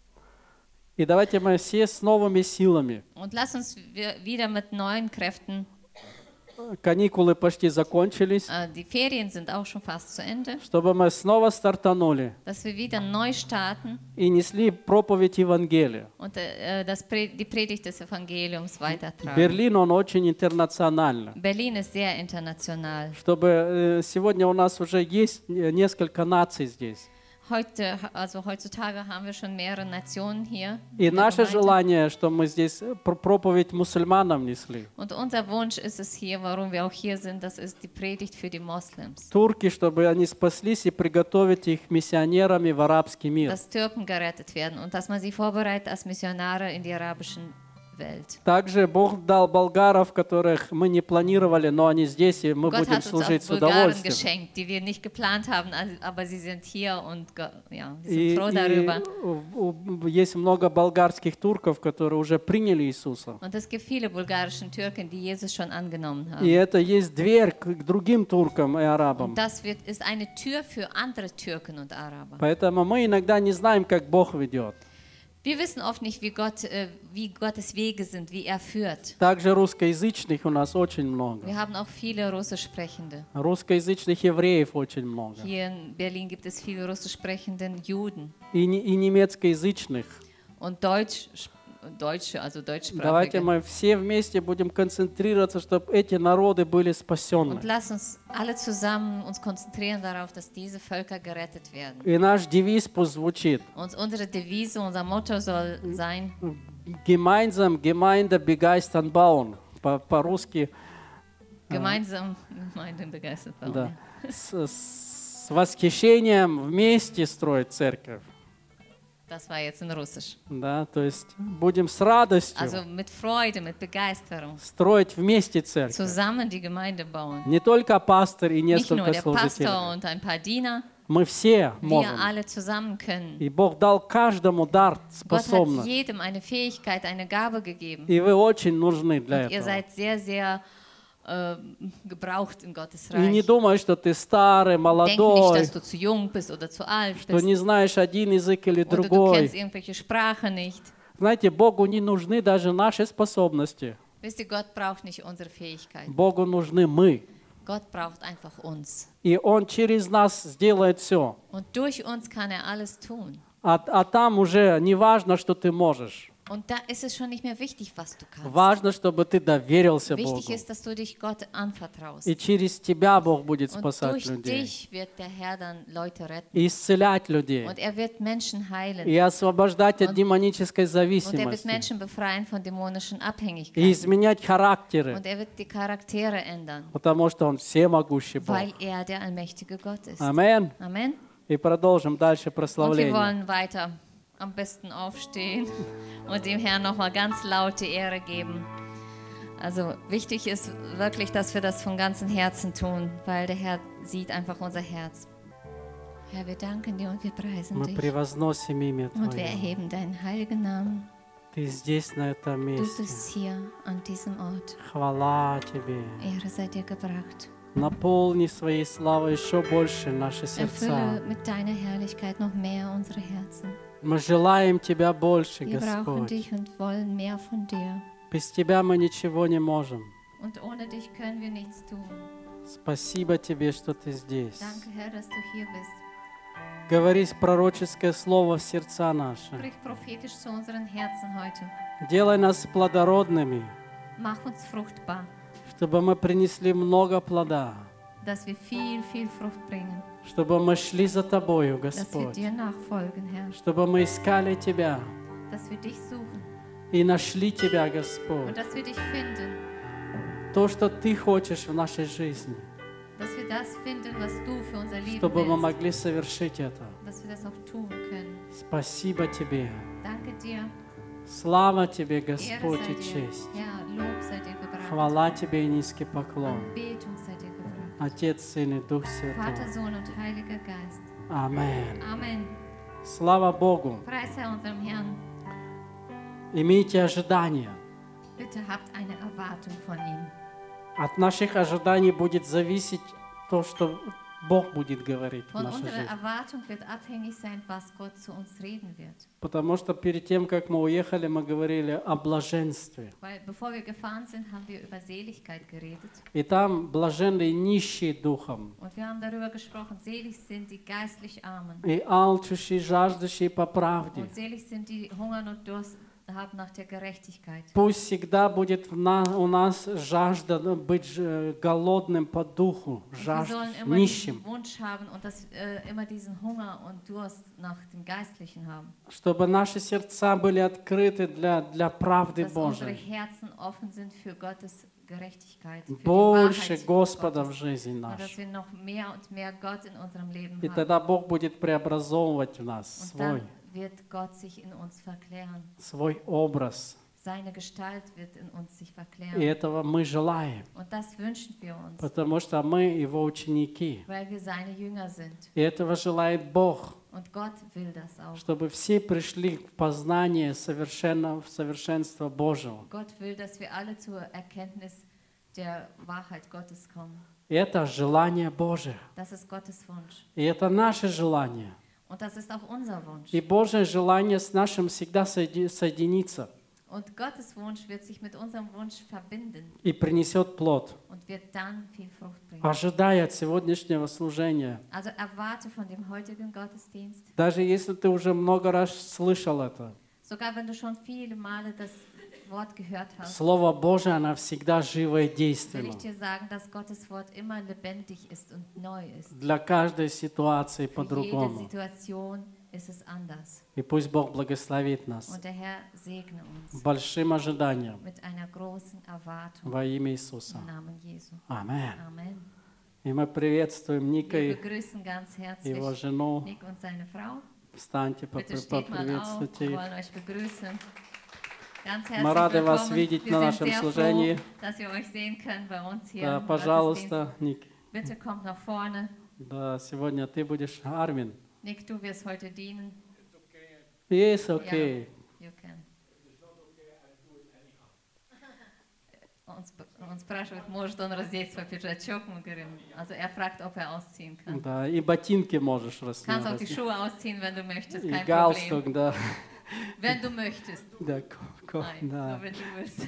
Speaker 1: И давайте мы все с новыми силами.
Speaker 2: Und lasst uns wir- wieder mit neuen Kräften,
Speaker 1: Каникулы почти закончились,
Speaker 2: äh, die Ferien sind auch schon fast zu Ende,
Speaker 1: чтобы мы снова стартанули
Speaker 2: dass wir wieder neu starten
Speaker 1: и несли проповедь Евангелия.
Speaker 2: und äh, das Pre die Predigt des Evangeliums weitertragen.
Speaker 1: Берлин, он очень интернациональный.
Speaker 2: Berlin ist sehr international.
Speaker 1: Чтобы э, сегодня у нас уже есть э, несколько наций здесь.
Speaker 2: Heute, also heutzutage haben wir schon mehrere Nationen hier.
Speaker 1: И
Speaker 2: in der
Speaker 1: наше
Speaker 2: Gemeinde.
Speaker 1: желание, что мы здесь пр- проповедь мусульманам несли.
Speaker 2: Und unser Wunsch ist es hier, warum wir auch hier sind, das ist die Predigt für die Moslems.
Speaker 1: Турки, чтобы они спаслись и приготовить их миссионерами в арабский мир.
Speaker 2: Dass Türken gerettet werden und dass man sie vorbereitet als Missionare in die arabischen Welt.
Speaker 1: Также Бог дал болгаров, которых мы не планировали, но они здесь, и мы
Speaker 2: Gott
Speaker 1: будем
Speaker 2: hat uns
Speaker 1: служить
Speaker 2: auch
Speaker 1: с
Speaker 2: Bulgaren
Speaker 1: удовольствием.
Speaker 2: geschenkt, die wir nicht geplant haben, also- aber sie sind hier und ge- ja, wir sind
Speaker 1: И,
Speaker 2: froh
Speaker 1: и
Speaker 2: darüber.
Speaker 1: у- у- есть много болгарских турков, которые уже приняли Иисуса.
Speaker 2: Und es gibt viele bulgarischen Türken, die Jesus schon angenommen
Speaker 1: И
Speaker 2: haben.
Speaker 1: это есть дверь к к другим туркам и арабам.
Speaker 2: Und das wird, ist eine Tür für andere Türken und Araber.
Speaker 1: Поэтому мы иногда не знаем, как Бог ведет.
Speaker 2: Wir wissen oft nicht, wie, Gott, äh, wie Gottes Wege sind, wie er führt.
Speaker 1: Также русскоязычных у нас очень много.
Speaker 2: Wir haben auch viele Russischsprechende.
Speaker 1: Русскоязычных евреев очень много.
Speaker 2: Hier in Berlin gibt es viele russischsprechende Juden.
Speaker 1: И, не- и немецкоязычных.
Speaker 2: Und Deutsch, Deutsche, also
Speaker 1: Давайте
Speaker 2: Deutschsprachige.
Speaker 1: мы все вместе будем концентрироваться, чтобы эти народы были спасенны.
Speaker 2: Und lass uns alle zusammen uns konzentrieren darauf, dass diese Völker gerettet werden.
Speaker 1: И наш девиз пусть звучит.
Speaker 2: Und unsere Devise, unser Motto soll sein,
Speaker 1: Gemeinsam Gemeinde begeistern bauen. По- По-русски,
Speaker 2: gemeinsam Gemeinden begeistert bauen.
Speaker 1: да. С, с восхищением вместе строить церковь.
Speaker 2: Das war jetzt in Russisch.
Speaker 1: Да, то есть будем с радостью
Speaker 2: Also mit Freude, mit Begeisterung
Speaker 1: строить вместе церковь.
Speaker 2: zusammen die Gemeinde bauen.
Speaker 1: Не только пастор и
Speaker 2: Nicht nur
Speaker 1: несколько
Speaker 2: der Pastor
Speaker 1: служителей.
Speaker 2: und ein paar Diener,
Speaker 1: Мы все
Speaker 2: wir
Speaker 1: можем.
Speaker 2: alle zusammen können.
Speaker 1: И Бог дал каждому дар
Speaker 2: Gott hat
Speaker 1: способность.
Speaker 2: jedem eine Fähigkeit, eine Gabe gegeben.
Speaker 1: И вы очень нужны для
Speaker 2: Und ihr
Speaker 1: этого.
Speaker 2: seid sehr, sehr äh, gebraucht in Gottes
Speaker 1: И не
Speaker 2: Reich.
Speaker 1: думай, что ты старый,
Speaker 2: Denk nicht,
Speaker 1: молодой,
Speaker 2: dass du zu jung bist oder zu alt
Speaker 1: что
Speaker 2: bist
Speaker 1: не знаешь один язык или
Speaker 2: oder du
Speaker 1: другой.
Speaker 2: kennst irgendwelche Sprache nicht.
Speaker 1: Знаете, Богу не нужны даже наши способности.
Speaker 2: Wisst ihr, Gott braucht nicht unsere Fähigkeit.
Speaker 1: Богу нужны мы.
Speaker 2: Gott braucht einfach uns.
Speaker 1: И Он через нас сделает все.
Speaker 2: Und durch uns kann er alles tun.
Speaker 1: А, а там уже не важно, что ты можешь.
Speaker 2: Und da ist es schon nicht mehr wichtig, was du kannst.
Speaker 1: Важно, чтобы ты доверился Богу.
Speaker 2: Wichtig ist, dass du dich Gott anvertraust.
Speaker 1: И через тебя Бог будет
Speaker 2: Und
Speaker 1: спасать
Speaker 2: durch
Speaker 1: людей.
Speaker 2: dich wird der Herr dann Leute retten.
Speaker 1: И исцелять людей.
Speaker 2: Und er wird Menschen heilen.
Speaker 1: И освобождать от
Speaker 2: Und-
Speaker 1: демонической
Speaker 2: Und er wird
Speaker 1: зависимости.
Speaker 2: Menschen befreien von dämonischen
Speaker 1: И
Speaker 2: Abhängigkeiten.
Speaker 1: изменять характеры.
Speaker 2: Und er wird die Charaktere ändern,
Speaker 1: Потому что Он всемогущий Бог.
Speaker 2: weil er der allmächtige Gott ist.
Speaker 1: Аминь.
Speaker 2: Amen.
Speaker 1: И продолжим дальше
Speaker 2: Und wir
Speaker 1: прославление.
Speaker 2: wollen weiter am besten aufstehen und dem Herrn nochmal ganz laut die Ehre geben. Also wichtig ist wirklich, dass wir das von ganzem Herzen tun, weil der Herr sieht einfach unser Herz. Herr, wir danken dir und wir preisen
Speaker 1: Мы
Speaker 2: dich.
Speaker 1: превозносим имя
Speaker 2: Und wir
Speaker 1: Твое.
Speaker 2: erheben deinen heiligen Namen.
Speaker 1: Ты здесь, на этом
Speaker 2: Du
Speaker 1: месте.
Speaker 2: bist hier an diesem Ort.
Speaker 1: Хвала Тебе.
Speaker 2: Ehre sei dir gebracht.
Speaker 1: Наполни своей славой еще больше наши сердца.
Speaker 2: Erfülle mit deiner Herrlichkeit noch mehr unsere Herzen.
Speaker 1: Мы желаем Тебя больше,
Speaker 2: Wir brauchen
Speaker 1: Господь.
Speaker 2: dich und wollen mehr von dir.
Speaker 1: Без Тебя мы ничего не можем.
Speaker 2: Und ohne dich können wir nichts tun.
Speaker 1: Спасибо Тебе, что Ты здесь.
Speaker 2: Danke, Herr, dass du hier bist.
Speaker 1: Говори пророческое слово в сердца наши.
Speaker 2: Sprich prophetisch zu unseren Herzen heute.
Speaker 1: Делай нас плодородными,
Speaker 2: Mach uns fruchtbar,
Speaker 1: чтобы мы принесли много плода,
Speaker 2: dass wir viel, viel Frucht bringen.
Speaker 1: чтобы мы шли за Тобою,
Speaker 2: Dass wir
Speaker 1: Господь,
Speaker 2: dir nachfolgen, Herr.
Speaker 1: чтобы мы искали Тебя
Speaker 2: Dass wir dich suchen
Speaker 1: и нашли Тебя,
Speaker 2: und
Speaker 1: Господь.
Speaker 2: dass wir dich finden.
Speaker 1: То, что Ты хочешь в нашей жизни,
Speaker 2: Dass wir das finden, was du für unser Leben
Speaker 1: чтобы мы
Speaker 2: willst.
Speaker 1: могли совершить это.
Speaker 2: Dass wir das auch tun können.
Speaker 1: Спасибо Тебе.
Speaker 2: Danke dir.
Speaker 1: Слава Тебе,
Speaker 2: Ehre
Speaker 1: Господь,
Speaker 2: sei
Speaker 1: и
Speaker 2: dir.
Speaker 1: честь.
Speaker 2: Ja, Lob sei dir gebracht.
Speaker 1: Хвала Тебе и низкий поклон.
Speaker 2: Anbetung sei dir gebracht.
Speaker 1: Отец, Сын и Дух
Speaker 2: Vater,
Speaker 1: Святой.
Speaker 2: Sohn und Heiliger Geist.
Speaker 1: Аминь.
Speaker 2: Amen.
Speaker 1: Слава Богу.
Speaker 2: Preis sei unserem Herrn.
Speaker 1: Имейте ожидания.
Speaker 2: Bitte habt eine Erwartung von ihm.
Speaker 1: От наших ожиданий будет зависеть то, что Бог будет говорить в
Speaker 2: Von
Speaker 1: нашей
Speaker 2: unserer
Speaker 1: жизни.
Speaker 2: Erwartung wird abhängig sein, was Gott zu uns reden wird.
Speaker 1: Потому что перед тем, как мы уехали, мы говорили о блаженстве.
Speaker 2: Weil bevor wir gefahren sind, haben wir über Seligkeit geredet.
Speaker 1: И там блаженные нищие духом,
Speaker 2: Und wir haben darüber gesprochen, selig sind die geistlich Armen.
Speaker 1: и алчущие, жаждущие по правде.
Speaker 2: Und selig sind die hungern und Durst haben nach der Gerechtigkeit.
Speaker 1: Пусть всегда будет в на- у нас жажда ну, быть ж- голодным по духу,
Speaker 2: Und wir
Speaker 1: жажд,
Speaker 2: sollen immer
Speaker 1: нищим,
Speaker 2: diesen Wunsch haben und dass äh, immer diesen Hunger und Durst nach dem Geistlichen haben.
Speaker 1: чтобы наши сердца были открыты для, для правды
Speaker 2: Dass unsere
Speaker 1: Божией.
Speaker 2: Herzen offen sind für Gottes Gerechtigkeit, für die
Speaker 1: Больше
Speaker 2: Wahrheit
Speaker 1: Господа в
Speaker 2: Gottes.
Speaker 1: жизни
Speaker 2: Und dass
Speaker 1: нашей.
Speaker 2: wir noch mehr und mehr Gott in unserem Leben
Speaker 1: И
Speaker 2: haben.
Speaker 1: тогда Бог будет преобразовывать в нас
Speaker 2: Und
Speaker 1: свой,
Speaker 2: dann wird Gott sich in uns verklären.
Speaker 1: свой образ.
Speaker 2: Seine Gestalt wird in uns sich
Speaker 1: И
Speaker 2: verklären.
Speaker 1: этого мы желаем,
Speaker 2: Und das wünschen wir uns,
Speaker 1: потому что мы Его ученики.
Speaker 2: weil wir seine Jünger sind.
Speaker 1: И этого желает Бог,
Speaker 2: Und Gott will das auch.
Speaker 1: чтобы все пришли в познание совершенно, в совершенство Божьего.
Speaker 2: Gott will, dass wir alle zur Erkenntnis der Wahrheit Gottes kommen.
Speaker 1: И это желание Божие.
Speaker 2: Das ist Gottes Wunsch.
Speaker 1: И это наше желание.
Speaker 2: Und das ist auch unser Wunsch.
Speaker 1: И Божье желание с нашим всегда соеди- соединится
Speaker 2: Und Gottes Wunsch wird sich mit unserem Wunsch verbinden
Speaker 1: и принесет плод.
Speaker 2: und wird dann viel Frucht bringen.
Speaker 1: Ожидай от сегодняшнего служения.
Speaker 2: Also erwarte von dem heutigen Gottesdienst,
Speaker 1: Даже если ты уже много раз слышал это,
Speaker 2: sogar wenn du schon viele Male das Wort gehört hast,
Speaker 1: Слово Божие, оно всегда живо и
Speaker 2: will
Speaker 1: действенно.
Speaker 2: ich dir sagen, dass Gottes Wort immer lebendig ist und neu ist.
Speaker 1: Для каждой ситуации
Speaker 2: Für jede
Speaker 1: по-другому.
Speaker 2: Situation ist es anders.
Speaker 1: И пусть Бог благословит нас
Speaker 2: Und der Herr segne uns
Speaker 1: большим ожиданием
Speaker 2: mit einer großen Erwartung
Speaker 1: во имя Иисуса.
Speaker 2: im Namen Jesu.
Speaker 1: Аминь.
Speaker 2: Amen.
Speaker 1: И мы приветствуем Ника
Speaker 2: Wir
Speaker 1: и
Speaker 2: begrüßen ganz
Speaker 1: его
Speaker 2: herzlich
Speaker 1: жену.
Speaker 2: Nick und seine Frau.
Speaker 1: Встаньте,
Speaker 2: Bitte steht mal auf, wir
Speaker 1: поприветствуйте их.
Speaker 2: wollen euch begrüßen. Ganz
Speaker 1: Мы
Speaker 2: herzlich
Speaker 1: рады вас
Speaker 2: willkommen.
Speaker 1: видеть
Speaker 2: Wir
Speaker 1: на
Speaker 2: sind
Speaker 1: нашем
Speaker 2: sehr
Speaker 1: служении.
Speaker 2: froh, dass wir euch sehen können bei uns hier
Speaker 1: Да,
Speaker 2: im Gottesdienst.
Speaker 1: пожалуйста, Ник.
Speaker 2: Bitte kommt nach vorne.
Speaker 1: Да, сегодня ты будешь Армин.
Speaker 2: Nick, du wirst heute dienen.
Speaker 1: Yes, okay.
Speaker 2: You can. Он, сп- он спрашивает, может он раздеть свой пиджачок. Мы говорим, also er fragt, ob er ausziehen kann.
Speaker 1: Да, и ботинки можешь
Speaker 2: Kannst auch die
Speaker 1: рассмеяться.
Speaker 2: Schuhe ausziehen, wenn du möchtest,
Speaker 1: И
Speaker 2: kein Problem.
Speaker 1: галстук, да.
Speaker 2: Wenn du möchtest.
Speaker 1: Да, ко- ко-
Speaker 2: Nein,
Speaker 1: да.
Speaker 2: nur wenn du willst.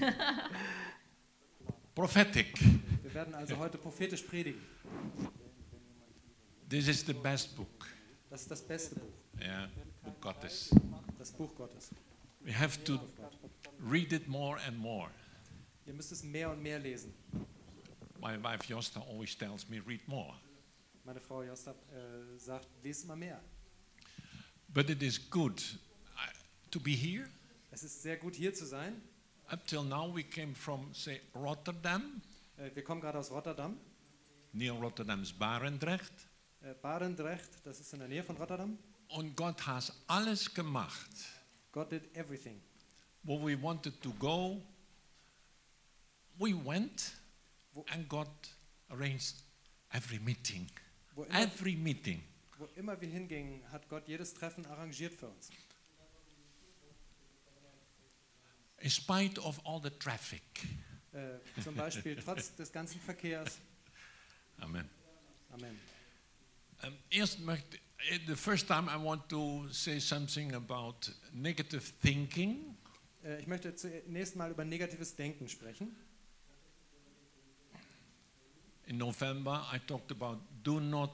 Speaker 3: Prophetic.
Speaker 4: Wir werden also heute prophetisch predigen.
Speaker 3: This is the best book.
Speaker 4: Das ist das beste Buch,
Speaker 3: Yeah, Buch Gottes.
Speaker 4: das Buch Gottes.
Speaker 3: We have to read it more and more.
Speaker 4: Ihr müsst es mehr und mehr lesen.
Speaker 3: My wife Josta always tells me read more.
Speaker 4: Meine Frau Josta äh, sagt, lest mal mehr.
Speaker 3: But it is good uh, to be here.
Speaker 4: Es ist sehr gut, hier zu sein.
Speaker 3: Up till now we came from, say, Rotterdam.
Speaker 4: Äh, wir kommen gerade aus Rotterdam.
Speaker 3: Near Rotterdam is Barendrecht.
Speaker 4: Äh, Barendrecht, das ist in der Nähe von Rotterdam.
Speaker 3: Und Gott has alles gemacht.
Speaker 4: God did everything.
Speaker 3: Where we wanted to go, we went, and God arranged every meeting.
Speaker 4: Wo immer,
Speaker 3: Every meeting.
Speaker 4: wo immer wir hingingen, hat Gott jedes Treffen arrangiert für uns.
Speaker 3: In spite of all the traffic.
Speaker 4: Äh, zum Beispiel trotz des ganzen Verkehrs.
Speaker 3: Amen.
Speaker 4: Amen.
Speaker 3: Um, eerst möchte, eh, the first time I want to say something about negative thinking.
Speaker 4: Äh, ich möchte zunächst mal über negatives Denken sprechen.
Speaker 3: In November I talked about do not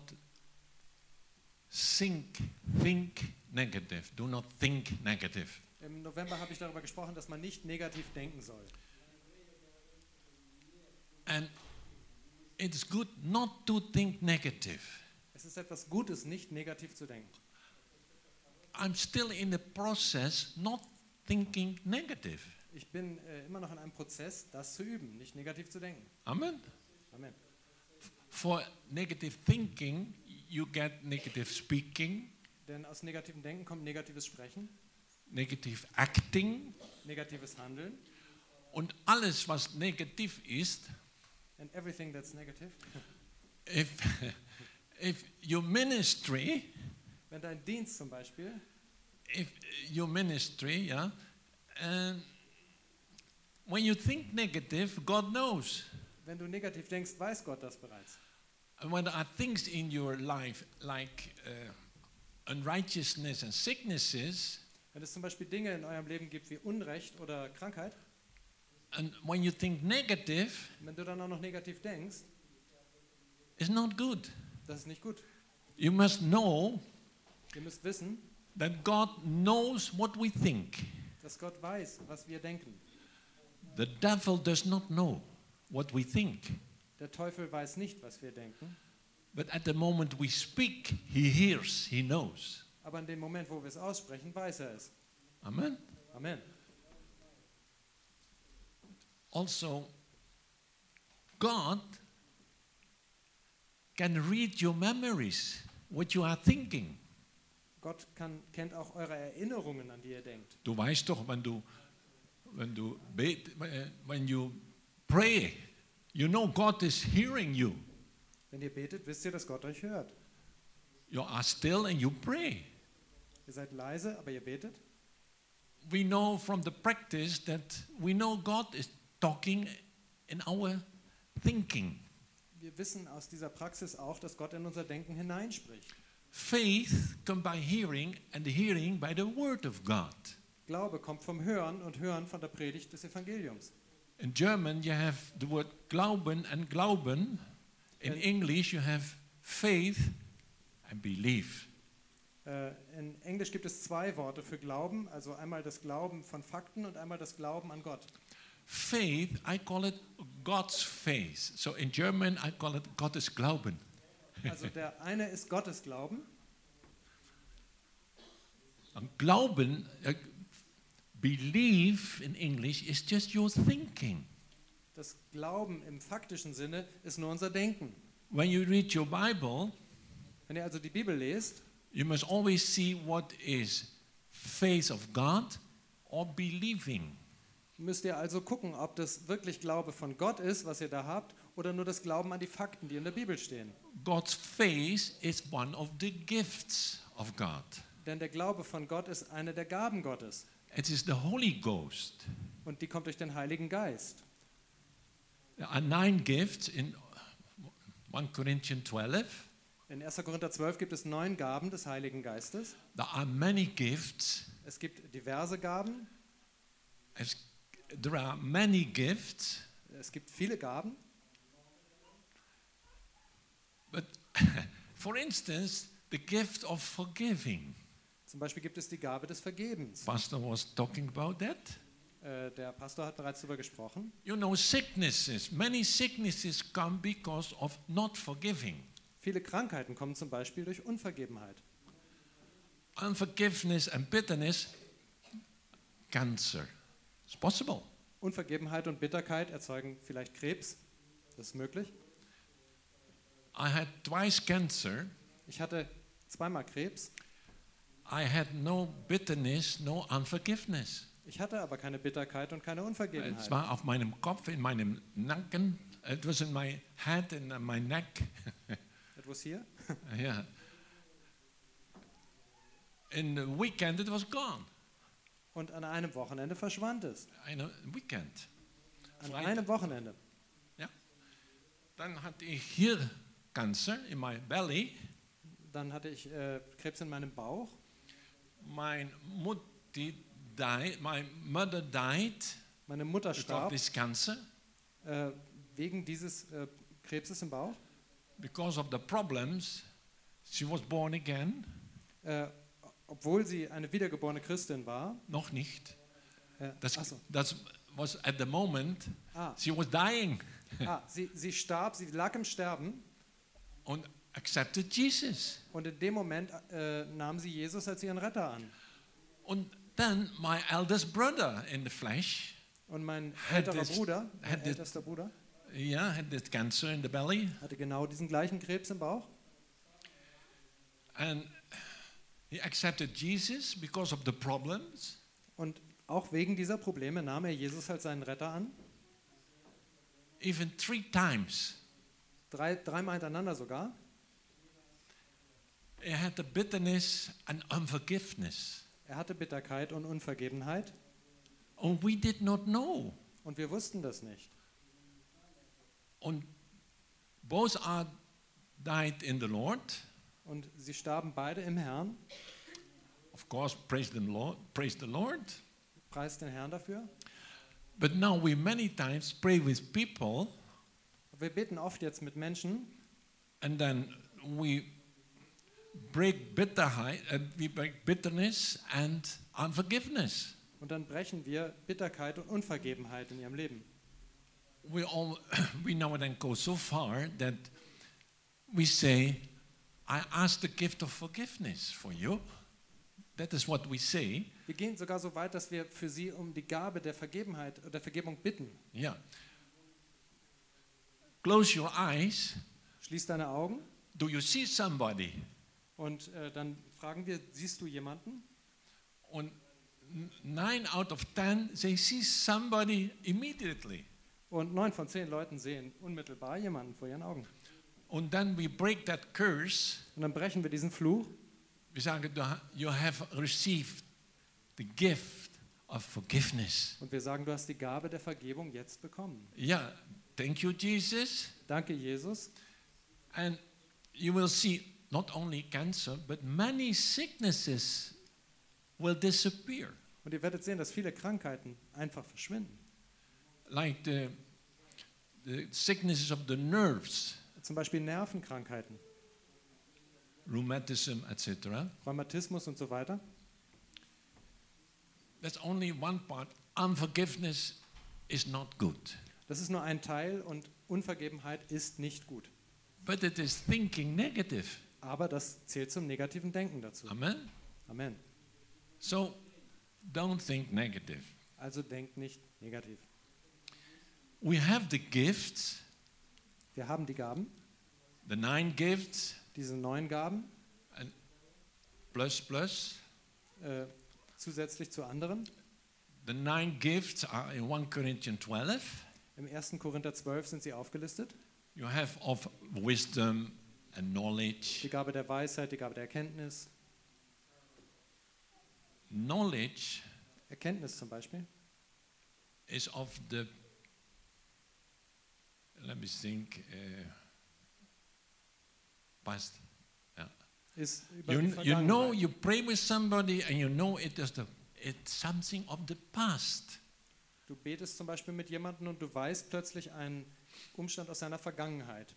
Speaker 3: think, think negative. Do not think negative.
Speaker 4: Im November habe ich darüber gesprochen, dass man nicht negativ denken soll.
Speaker 3: And it's good not to think negative.
Speaker 4: Es ist etwas Gutes, nicht negativ zu denken.
Speaker 3: I'm still in the process not thinking negative.
Speaker 4: Ich bin äh, immer noch in einem Prozess, das zu üben, nicht negativ zu denken.
Speaker 3: Amen.
Speaker 4: Amen.
Speaker 3: For negative thinking, you get negative speaking,
Speaker 4: Denn aus negativem Denken kommt negatives Sprechen,
Speaker 3: negative acting,
Speaker 4: negatives Handeln.
Speaker 3: und alles, was negativ ist,
Speaker 4: And everything that's negative.
Speaker 3: if, if your ministry,
Speaker 4: Wenn dein Dienst zum Beispiel,
Speaker 3: if your ministry, yeah, and when you think negative, God knows.
Speaker 4: wenn du negativ denkst, weiß Gott das bereits.
Speaker 3: And when there are things in your life like uh, unrighteousness and sicknesses,
Speaker 4: Wenn es zum Beispiel Dinge in eurem Leben gibt wie Unrecht oder Krankheit,
Speaker 3: and when you think negative,
Speaker 4: wenn du dann auch noch negativ denkst,
Speaker 3: it's not good.
Speaker 4: das ist nicht gut.
Speaker 3: You must know
Speaker 4: Ihr müsst wissen,
Speaker 3: that God knows what we think.
Speaker 4: dass Gott weiß, was wir denken.
Speaker 3: The devil does not know what we think.
Speaker 4: Der Teufel weiß nicht, was wir denken,
Speaker 3: But at the moment we speak, he hears, he knows.
Speaker 4: aber in dem Moment, wo wir es aussprechen, weiß er es.
Speaker 3: Amen.
Speaker 4: Amen.
Speaker 3: Also, God can read your memories, what you are thinking.
Speaker 4: Gott kann, kennt auch eure Erinnerungen, an die ihr denkt.
Speaker 3: Du weißt doch, wenn du, wenn du bet, when you pray, you know God is hearing you.
Speaker 4: Wenn ihr betet, wisst ihr, dass Gott euch hört.
Speaker 3: You are still and you pray.
Speaker 4: Ihr seid leise, aber ihr betet.
Speaker 3: We know from the practice that we know God is talking in our thinking.
Speaker 4: Wir wissen aus dieser Praxis auch, dass Gott in unser Denken hineinspricht.
Speaker 3: faith comes by hearing, and the hearing by the word of God.
Speaker 4: Glaube kommt vom Hören und Hören von der Predigt des Evangeliums.
Speaker 3: In German, you have the word Glauben and Glauben. In English, you have faith and belief.
Speaker 4: Äh, in Englisch gibt es zwei Worte für Glauben, also einmal das Glauben von Fakten und einmal das Glauben an Gott.
Speaker 3: Faith, I call it God's faith. So in German, I call it Gottes Glauben.
Speaker 4: Also der eine ist Gottes Glauben.
Speaker 3: And Glauben, uh, belief in English is just your thinking.
Speaker 4: Das Glauben im faktischen Sinne ist nur unser Denken.
Speaker 3: When you read your Bible,
Speaker 4: Wenn ihr also die Bibel lest,
Speaker 3: you must always see what is faith of God or believing.
Speaker 4: müsst ihr also gucken, ob das wirklich Glaube von Gott ist, was ihr da habt, oder nur das Glauben an die Fakten, die in der Bibel stehen.
Speaker 3: God's faith is one of the gifts of God.
Speaker 4: Denn der Glaube von Gott ist eine der Gaben Gottes.
Speaker 3: It is the Holy Ghost.
Speaker 4: Und die kommt durch den Heiligen Geist.
Speaker 3: There are nine gifts in First Corinthians twelve.
Speaker 4: In erster Korinther zwölf gibt es neun Gaben des Heiligen Geistes.
Speaker 3: There are many gifts.
Speaker 4: Es gibt diverse Gaben.
Speaker 3: As- There are many gifts,
Speaker 4: Es gibt viele Gaben.
Speaker 3: but for instance, the gift of forgiving.
Speaker 4: Zum Beispiel gibt es die Gabe des Vergebens.
Speaker 3: Pastor was talking about that.
Speaker 4: Äh, der Pastor hat bereits darüber gesprochen.
Speaker 3: You know, sicknesses, many sicknesses come because of not forgiving.
Speaker 4: Viele Krankheiten kommen zum Beispiel durch Unvergebenheit.
Speaker 3: Unforgiveness and bitterness, cancer. It's possible.
Speaker 4: Unvergebenheit und Bitterkeit erzeugen vielleicht Krebs. Das ist möglich.
Speaker 3: I had twice cancer.
Speaker 4: Ich hatte zweimal Krebs.
Speaker 3: I had no bitterness, no unforgiveness.
Speaker 4: Ich hatte aber keine Bitterkeit und keine
Speaker 3: Es
Speaker 4: Unvergebenheit.
Speaker 3: war auf meinem Kopf, in meinem Nacken. It was in my head and my neck.
Speaker 4: Etwas hier.
Speaker 3: Yeah. In the weekend, it was gone.
Speaker 4: Und an einem Wochenende verschwand es.
Speaker 3: In a weekend.
Speaker 4: An
Speaker 3: Freitag.
Speaker 4: einem Wochenende.
Speaker 3: Ja. Dann hatte ich hier Cancer in my belly.
Speaker 4: Dann hatte ich äh, Krebs in meinem Bauch.
Speaker 3: My Mutti died. My mother died
Speaker 4: Meine Mutter
Speaker 3: because of
Speaker 4: starb
Speaker 3: this cancer.
Speaker 4: äh, wegen dieses äh, Krebses im Bauch.
Speaker 3: Because of the problems, she was born again.
Speaker 4: Äh, obwohl sie eine wiedergeborene Christin war.
Speaker 3: Noch nicht.
Speaker 4: Äh,
Speaker 3: Das,
Speaker 4: ach so.
Speaker 3: das was at the moment.
Speaker 4: Ah.
Speaker 3: She was dying
Speaker 4: Ah, sie, sie starb, sie lag im Sterben.
Speaker 3: and accepted Jesus.
Speaker 4: Und in dem Moment äh, nahm sie Jesus als ihren Retter an.
Speaker 3: And then my eldest brother in the flesh,
Speaker 4: Und mein
Speaker 3: Had
Speaker 4: älterer
Speaker 3: this-
Speaker 4: Bruder, mein
Speaker 3: had this-
Speaker 4: ältester Bruder,
Speaker 3: yeah, had this cancer in the belly.
Speaker 4: hatte genau diesen gleichen Krebs im Bauch.
Speaker 3: And he accepted Jesus because of the problems.
Speaker 4: Und auch wegen dieser Probleme nahm er Jesus als seinen Retter an.
Speaker 3: Even three times.
Speaker 4: Drei, dreimal hintereinander sogar.
Speaker 3: He had the bitterness and unforgiveness.
Speaker 4: Er hatte Bitterkeit und Unvergebenheit.
Speaker 3: And we did not know.
Speaker 4: Und wir wussten das nicht.
Speaker 3: And both are died in the Lord.
Speaker 4: Und sie starben beide im Herrn.
Speaker 3: Of course, praise the Lord. Praise the Lord.
Speaker 4: Preist den Herrn dafür.
Speaker 3: But now we many times pray with people,
Speaker 4: Wir beten oft jetzt mit Menschen
Speaker 3: and then we break bitterheit, uh, we break bitterness and unforgiveness.
Speaker 4: und dann brechen wir Bitterkeit und Unvergebenheit in ihrem Leben.
Speaker 3: We all we now and then go so far that we say, "I ask the gift of forgiveness for you." That is what we say.
Speaker 4: Wir gehen sogar so weit, dass wir für sie um die Gabe der Vergebenheit oder der Vergebung bitten.
Speaker 3: Yeah. Close your eyes.
Speaker 4: Schließ deine Augen
Speaker 3: Do you see somebody?
Speaker 4: und äh, dann fragen wir, siehst du jemanden?
Speaker 3: And n- nine out of ten, they see somebody immediately.
Speaker 4: Und neun von zehn Leuten sehen unmittelbar jemanden vor ihren Augen.
Speaker 3: And then we break that curse.
Speaker 4: Und dann brechen wir diesen Fluch
Speaker 3: We say, you have received the gift of forgiveness.
Speaker 4: und wir sagen, du hast die Gabe der Vergebung jetzt bekommen.
Speaker 3: Yeah, thank you, Jesus.
Speaker 4: Danke, Jesus.
Speaker 3: And you will see not only cancer, but many sicknesses will disappear.
Speaker 4: Und ihr werdet sehen, dass viele Krankheiten einfach verschwinden.
Speaker 3: Like the, the sicknesses of the nerves,
Speaker 4: Zum Beispiel Nervenkrankheiten,
Speaker 3: rheumatism, et cetera.
Speaker 4: Rheumatismus und so weiter.
Speaker 3: That's only one part. Unforgiveness is not good.
Speaker 4: Das ist nur ein Teil und Unvergebenheit ist nicht gut.
Speaker 3: But it is thinking negative.
Speaker 4: Aber das zählt zum negativen Denken dazu.
Speaker 3: Amen?
Speaker 4: Amen.
Speaker 3: So, don't think negative.
Speaker 4: Also denkt nicht negativ.
Speaker 3: We have the gifts,
Speaker 4: Wir haben die Gaben,
Speaker 3: the nine gifts,
Speaker 4: diese neun Gaben,
Speaker 3: and plus, plus.
Speaker 4: äh, zusätzlich zu anderen.
Speaker 3: The nine gifts are in First Corinthians twelve.
Speaker 4: Im ersten Korinther zwölf sind sie aufgelistet.
Speaker 3: You have of wisdom and knowledge.
Speaker 4: Die Gabe der Weisheit, die Gabe der Erkenntnis.
Speaker 3: Knowledge
Speaker 4: Erkenntnis zum Beispiel.
Speaker 3: is of the, let me think, uh, past. Yeah.
Speaker 4: Ist über
Speaker 3: You,
Speaker 4: die
Speaker 3: you
Speaker 4: Vergangenheit.
Speaker 3: know, you pray with somebody and you know it is the, it's something of the past.
Speaker 4: Du betest zum Beispiel mit jemandem und du weißt plötzlich einen Umstand aus seiner Vergangenheit.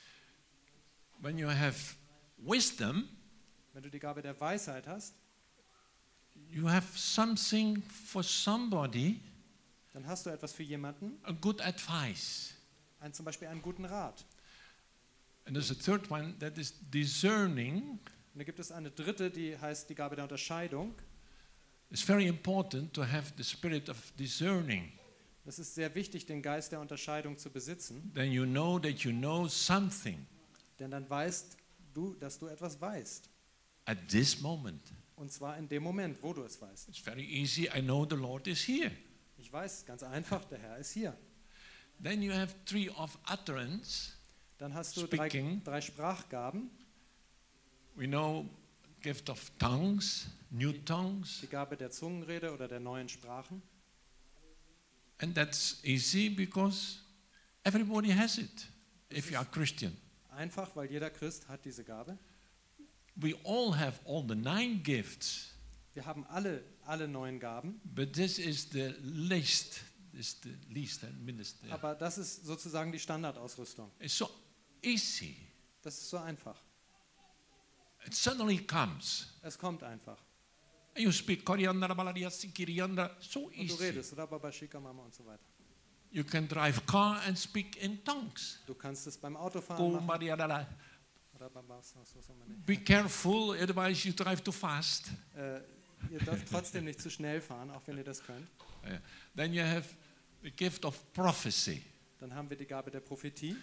Speaker 3: When you have wisdom,
Speaker 4: Wenn du die Gabe der Weisheit hast,
Speaker 3: you have something for somebody,
Speaker 4: dann hast du etwas für jemanden,
Speaker 3: a good advice.
Speaker 4: ein, zum Beispiel einen guten Rat.
Speaker 3: And there's a third one that is discerning.
Speaker 4: Und da gibt es eine dritte, die heißt die Gabe der Unterscheidung.
Speaker 3: It's very important to have the spirit of discerning.
Speaker 4: Es ist sehr wichtig, den Geist der Unterscheidung zu besitzen,
Speaker 3: Then you know that you know something
Speaker 4: denn dann weißt du, dass du etwas weißt.
Speaker 3: at this moment.
Speaker 4: Und zwar in dem Moment, wo du es weißt.
Speaker 3: It's very easy. I know the Lord is here.
Speaker 4: Ich weiß, ganz einfach, der Herr ist hier.
Speaker 3: Then you have three of utterance.
Speaker 4: Dann hast du drei,
Speaker 3: Speaking.
Speaker 4: drei Sprachgaben.
Speaker 3: We know gift of tongues, new tongues.
Speaker 4: Die Gabe der Zungenrede oder der neuen Sprachen.
Speaker 3: And that's easy because everybody has it if you are Christian.
Speaker 4: Einfach, weil jeder Christ hat diese Gabe.
Speaker 3: We all have all the nine gifts,
Speaker 4: Wir haben alle, alle neun Gaben,
Speaker 3: but this is the least, is the least and minst. yeah.
Speaker 4: aber das ist sozusagen die Standardausrüstung.
Speaker 3: It's so easy.
Speaker 4: Das ist so einfach.
Speaker 3: It suddenly comes.
Speaker 4: Es kommt einfach.
Speaker 3: And you speak Koreander, Baladia, Sikiriander, so
Speaker 4: Und du
Speaker 3: easy.
Speaker 4: redest, oder Baba Shika Mama und so weiter.
Speaker 3: You can drive a car and speak in tongues.
Speaker 4: Du kannst es beim Autofahren
Speaker 3: Go,
Speaker 4: machen.
Speaker 3: Maria, da, da.
Speaker 4: Oder Baba, so, so, so, meine-
Speaker 3: Be careful, otherwise you drive too fast.
Speaker 4: Äh, ihr dürft trotzdem nicht zu schnell fahren, auch wenn ihr das könnt.
Speaker 3: Yeah. Then you have the gift of prophecy.
Speaker 4: Dann haben wir die Gabe der Prophetie.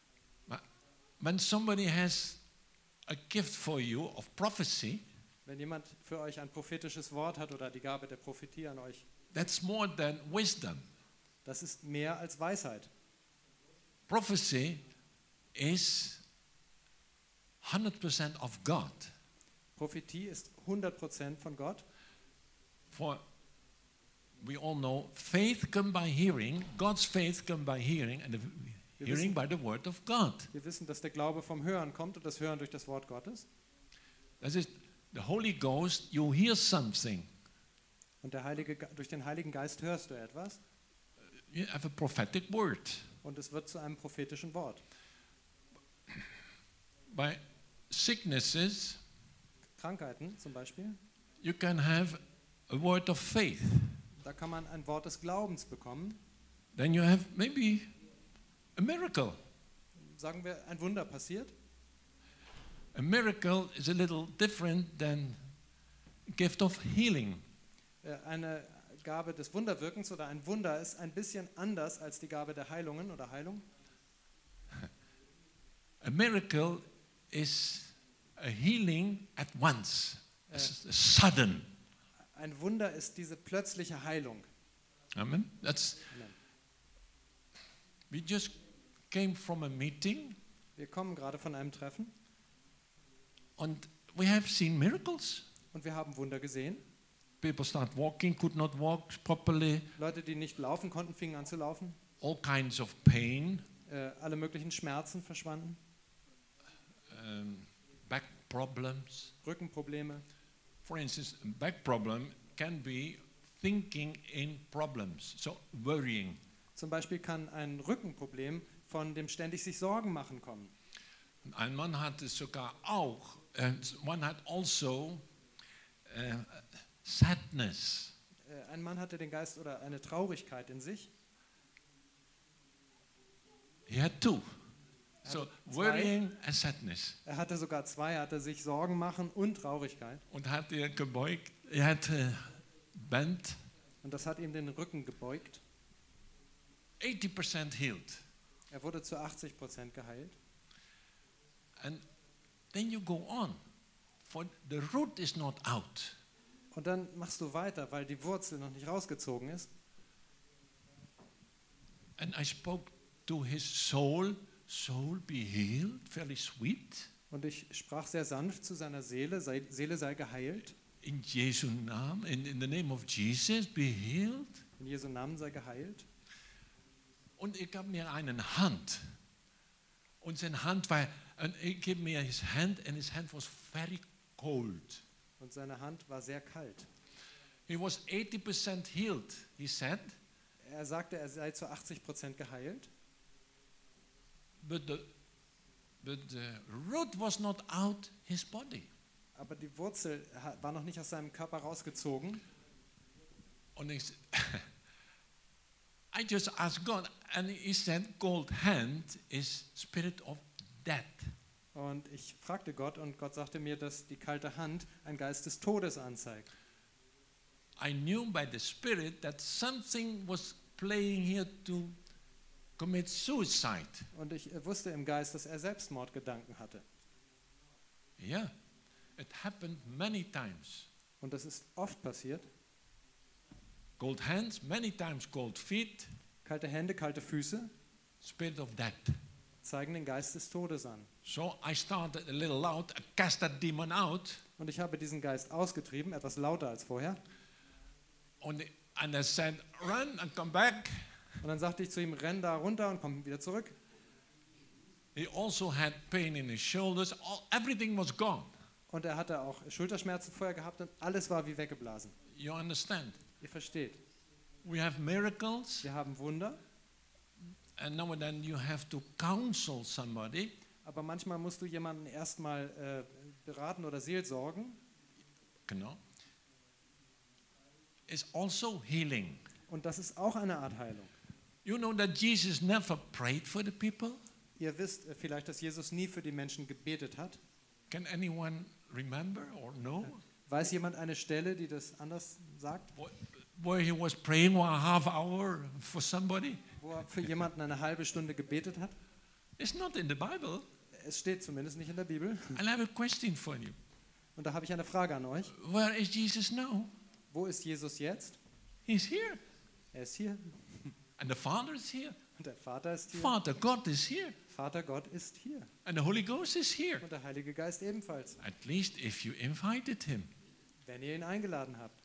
Speaker 3: When somebody has a gift for you of prophecy,
Speaker 4: Wenn jemand für euch ein prophetisches Wort hat oder die Gabe der Prophetie an euch,
Speaker 3: that's more than wisdom.
Speaker 4: das ist mehr als Weisheit.
Speaker 3: Prophecy is one hundred percent of God.
Speaker 4: Prophetie ist hundert Prozent von Gott.
Speaker 3: For we all know faith comes by hearing, God's faith comes by hearing, and the
Speaker 4: Wir
Speaker 3: hearing
Speaker 4: wissen-
Speaker 3: by the word of God.
Speaker 4: Wir wissen, dass der Glaube vom Hören kommt und das Hören durch das Wort Gottes.
Speaker 3: That is the Holy Ghost, you hear something.
Speaker 4: Und der Heilige, Ge- durch den Heiligen Geist hörst du etwas
Speaker 3: You have a prophetic word.
Speaker 4: und es wird zu einem prophetischen Wort.
Speaker 3: By sicknesses,
Speaker 4: Krankheiten zum Beispiel,
Speaker 3: you can have a word of faith.
Speaker 4: da kann man ein Wort des Glaubens bekommen.
Speaker 3: Then you have maybe a miracle.
Speaker 4: Sagen wir, ein Wunder passiert.
Speaker 3: A miracle is a little different than a gift of healing.
Speaker 4: Äh, Eine Gabe des Wunderwirkens oder ein Wunder ist ein bisschen anders als die Gabe der Heilungen oder Heilung.
Speaker 3: A miracle is a healing at once, a s- a sudden.
Speaker 4: Ein Wunder ist diese plötzliche Heilung.
Speaker 3: Amen. That's.
Speaker 4: Amen.
Speaker 3: We just came from a meeting,
Speaker 4: Wir kommen gerade von einem Treffen
Speaker 3: and we have seen miracles.
Speaker 4: und wir haben Wunder gesehen.
Speaker 3: People start walking, could not walk properly,
Speaker 4: Leute, die nicht laufen konnten, fingen an zu laufen.
Speaker 3: all kinds of pain,
Speaker 4: Äh, alle möglichen Schmerzen verschwanden.
Speaker 3: um, back problems.
Speaker 4: Rückenprobleme.
Speaker 3: For instance, a back problem can be thinking in problems, so worrying.
Speaker 4: Zum Beispiel kann ein Rückenproblem von dem ständig sich Sorgen machen kommen.
Speaker 3: Ein Mann hatte sogar auch, uh, one had also uh, sadness.
Speaker 4: Äh, Ein Mann hatte den Geist oder eine Traurigkeit in sich.
Speaker 3: He had two.
Speaker 4: Er
Speaker 3: So
Speaker 4: hatte zwei.
Speaker 3: worrying and sadness.
Speaker 4: Er hatte sogar zwei, er hatte sich Sorgen machen und Traurigkeit.
Speaker 3: Und hat er gebeugt, er hat uh, bent,
Speaker 4: Und das hat ihm den Rücken gebeugt.
Speaker 3: eighty percent healed.
Speaker 4: Er wurde zu achtzig Prozent geheilt.
Speaker 3: And then you go on. For the root is not out.
Speaker 4: Und dann machst du weiter, weil die Wurzel noch nicht rausgezogen ist.
Speaker 3: And I spoke to his soul. Soul, be healed. Very sweet.
Speaker 4: Und ich sprach sehr sanft zu seiner Seele, sei, Seele sei geheilt.
Speaker 3: In Jesu Namen, in, in the name of Jesus, be healed.
Speaker 4: In Jesu Namen sei geheilt.
Speaker 3: Und er gab mir eine Hand. Und seine Hand war, and he gave me his hand, and his hand was very cold.
Speaker 4: Und seine Hand war sehr kalt.
Speaker 3: He was eighty percent healed, he said.
Speaker 4: Er sagte, er sei zu achtzig Prozent geheilt.
Speaker 3: But the, but the root was not out his body.
Speaker 4: Aber die Wurzel ha- war noch nicht aus seinem Körper rausgezogen.
Speaker 3: Und ich, I just asked God, and he said, cold hand is spirit of death.
Speaker 4: Und ich fragte Gott und Gott sagte mir, dass die kalte Hand ein Geist des Todes anzeigt.
Speaker 3: I knew by the Spirit that something was playing here to commit suicide.
Speaker 4: Und ich äh, wusste im Geist, dass er Selbstmordgedanken hatte.
Speaker 3: Yeah, it happened many times.
Speaker 4: Und das ist oft passiert.
Speaker 3: Cold hands, many times cold feet,
Speaker 4: Kalte Hände, kalte Füße
Speaker 3: spirit of death.
Speaker 4: zeigen den Geist des Todes an.
Speaker 3: So I started a little loud, I cast that demon out,
Speaker 4: Und ich habe diesen Geist ausgetrieben, etwas lauter als vorher.
Speaker 3: and, and I said, run and come back.
Speaker 4: Und dann sagte ich zu ihm, renn da runter und komm wieder zurück.
Speaker 3: He also had pain in his shoulders, all, everything was gone.
Speaker 4: Und er hatte auch Schulterschmerzen vorher gehabt und alles war wie weggeblasen.
Speaker 3: You understand?
Speaker 4: Ihr versteht.
Speaker 3: We have miracles,
Speaker 4: Wir haben Wunder,
Speaker 3: and now and then you have to counsel somebody.
Speaker 4: aber manchmal musst du jemanden erstmal äh, beraten oder seelsorgen.
Speaker 3: You know, it's also healing.
Speaker 4: Und das ist auch eine Art Heilung.
Speaker 3: You know that Jesus never prayed for the people?
Speaker 4: Ihr wisst äh, vielleicht, dass Jesus nie für die Menschen gebetet hat.
Speaker 3: Can anyone remember or know?
Speaker 4: Weiß jemand eine Stelle, die das anders sagt?
Speaker 3: Wh- Where he was praying for a half hour for somebody?
Speaker 4: Wo er für jemanden eine halbe Stunde gebetet hat?
Speaker 3: It's not in the Bible.
Speaker 4: Es steht zumindest nicht in der Bibel.
Speaker 3: I have a question for you.
Speaker 4: Und da habe ich eine Frage an euch.
Speaker 3: Where is Jesus now?
Speaker 4: Wo ist Jesus jetzt?
Speaker 3: He's here.
Speaker 4: Er ist hier.
Speaker 3: And the Father is here.
Speaker 4: Und der Vater ist hier.
Speaker 3: Father God is here.
Speaker 4: Vater Gott ist hier.
Speaker 3: And the Holy Ghost is here.
Speaker 4: Und der Heilige Geist ebenfalls,
Speaker 3: At least if you invited him.
Speaker 4: wenn ihr ihn eingeladen habt.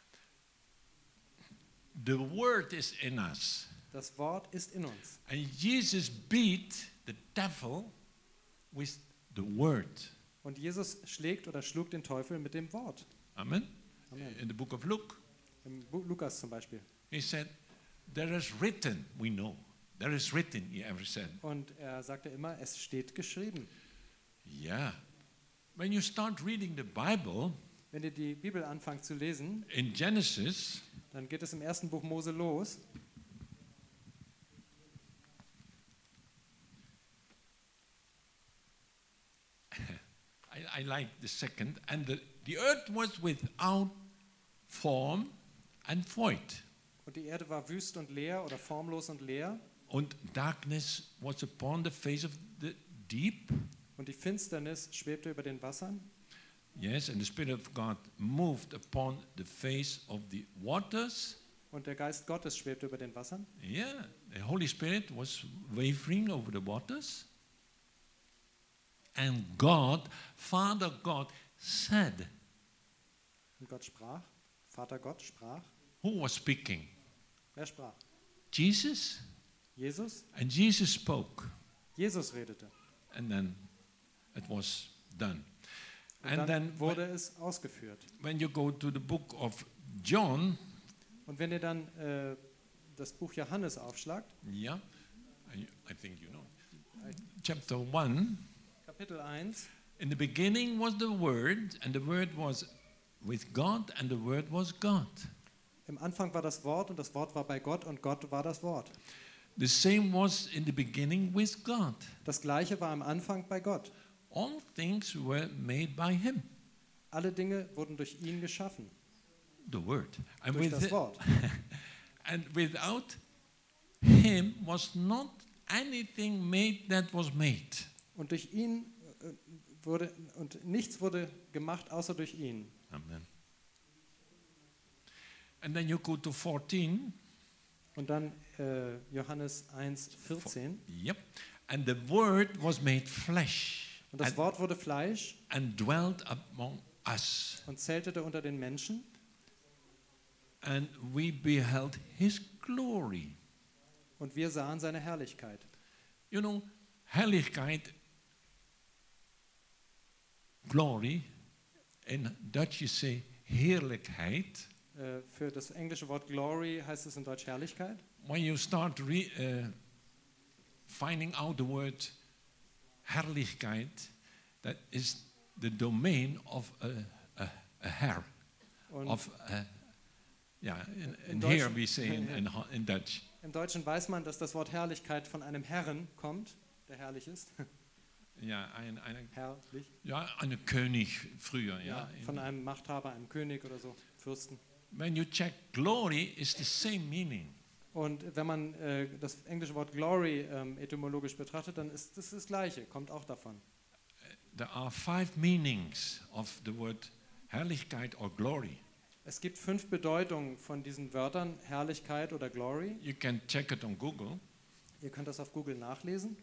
Speaker 3: The Word is in us.
Speaker 4: Das Wort ist in uns.
Speaker 3: And Jesus beat the devil with the Word.
Speaker 4: Und Jesus schlägt oder schlug den Teufel mit dem Wort.
Speaker 3: Amen.
Speaker 4: Amen.
Speaker 3: In the book of Luke,
Speaker 4: Im Bu- Lukas zum Beispiel.
Speaker 3: he said, there is written, we know. There is written, he ever said.
Speaker 4: Und er sagte immer, es steht geschrieben.
Speaker 3: Yeah. When you start reading the Bible,
Speaker 4: Wenn ihr die Bibel anfangt zu lesen,
Speaker 3: in Genesis,
Speaker 4: dann geht es im ersten Buch Mose los.
Speaker 3: I, I like the second, and the, the earth was without form and void,
Speaker 4: Und die Erde war wüst und leer oder formlos und leer.
Speaker 3: and darkness was upon the face of the deep.
Speaker 4: Und die Finsternis schwebte über den Wassern.
Speaker 3: Yes, and the Spirit of God moved upon the face of the waters.
Speaker 4: Und der Geist Gottes schwebte über den Wassern.
Speaker 3: Yeah, the Holy Spirit was wavering over the waters. And God, Father God, said,
Speaker 4: Und Gott sprach. Vater Gott sprach.
Speaker 3: who was speaking?
Speaker 4: Wer sprach?
Speaker 3: Jesus.
Speaker 4: Jesus?
Speaker 3: And Jesus spoke.
Speaker 4: Jesus redete.
Speaker 3: And then it was done.
Speaker 4: Und
Speaker 3: And
Speaker 4: dann
Speaker 3: then
Speaker 4: wurde es ausgeführt.
Speaker 3: when you go to the book of John,
Speaker 4: Und wenn ihr dann äh, das Buch Johannes aufschlagt,
Speaker 3: yeah, I, I think you know, chapter one,
Speaker 4: Kapitel eins,
Speaker 3: in the beginning was the Word, and the Word was with God, and the Word was God.
Speaker 4: im Anfang war das Wort und das Wort war bei Gott und Gott war das Wort.
Speaker 3: The same was in the beginning with God.
Speaker 4: Das Gleiche war am Anfang bei Gott.
Speaker 3: All things were made by Him,
Speaker 4: Alle Dinge wurden durch ihn geschaffen,
Speaker 3: the Word. And,
Speaker 4: durch
Speaker 3: with
Speaker 4: das Wort.
Speaker 3: and without Him was not anything made that was made.
Speaker 4: Und durch ihn äh, wurde, und nichts wurde gemacht außer durch ihn.
Speaker 3: Amen. And then you go to fourteen.
Speaker 4: Und dann äh, Johannes eins, vierzehn.
Speaker 3: Yep. And the Word was made flesh
Speaker 4: Und das
Speaker 3: and,
Speaker 4: Wort wurde Fleisch
Speaker 3: and dwelt among us.
Speaker 4: und zeltete unter den Menschen.
Speaker 3: And we beheld His glory.
Speaker 4: Und wir sahen seine Herrlichkeit.
Speaker 3: You know, Herrlichkeit, glory, in Dutch you say heerlijkheid.
Speaker 4: Äh, für das englische Wort Glory heißt es in Deutsch Herrlichkeit.
Speaker 3: When you start re, uh, finding out the word Herrlichkeit, that is the domain of a, a, a Herr.
Speaker 4: Und
Speaker 3: Of a, yeah, in,
Speaker 4: In
Speaker 3: in
Speaker 4: Deutsch-
Speaker 3: here we say in, in, in Dutch.
Speaker 4: im Deutschen weiß man, dass das Wort Herrlichkeit von einem Herren kommt, der herrlich ist.
Speaker 3: Ja, ein, ein,
Speaker 4: Herrlich.
Speaker 3: ja, ein König früher. Ja.
Speaker 4: Ja, von einem Machthaber, einem König oder so, Fürsten.
Speaker 3: When you check glory, is the same meaning.
Speaker 4: Und wenn man äh, das englische Wort Glory ähm, etymologisch betrachtet, dann ist das das Gleiche, kommt auch davon.
Speaker 3: There are five meanings of the word Herrlichkeit or glory.
Speaker 4: Es gibt fünf Bedeutungen von diesen Wörtern, Herrlichkeit oder Glory.
Speaker 3: You can check it on Google.
Speaker 4: Ihr könnt das auf Google nachlesen.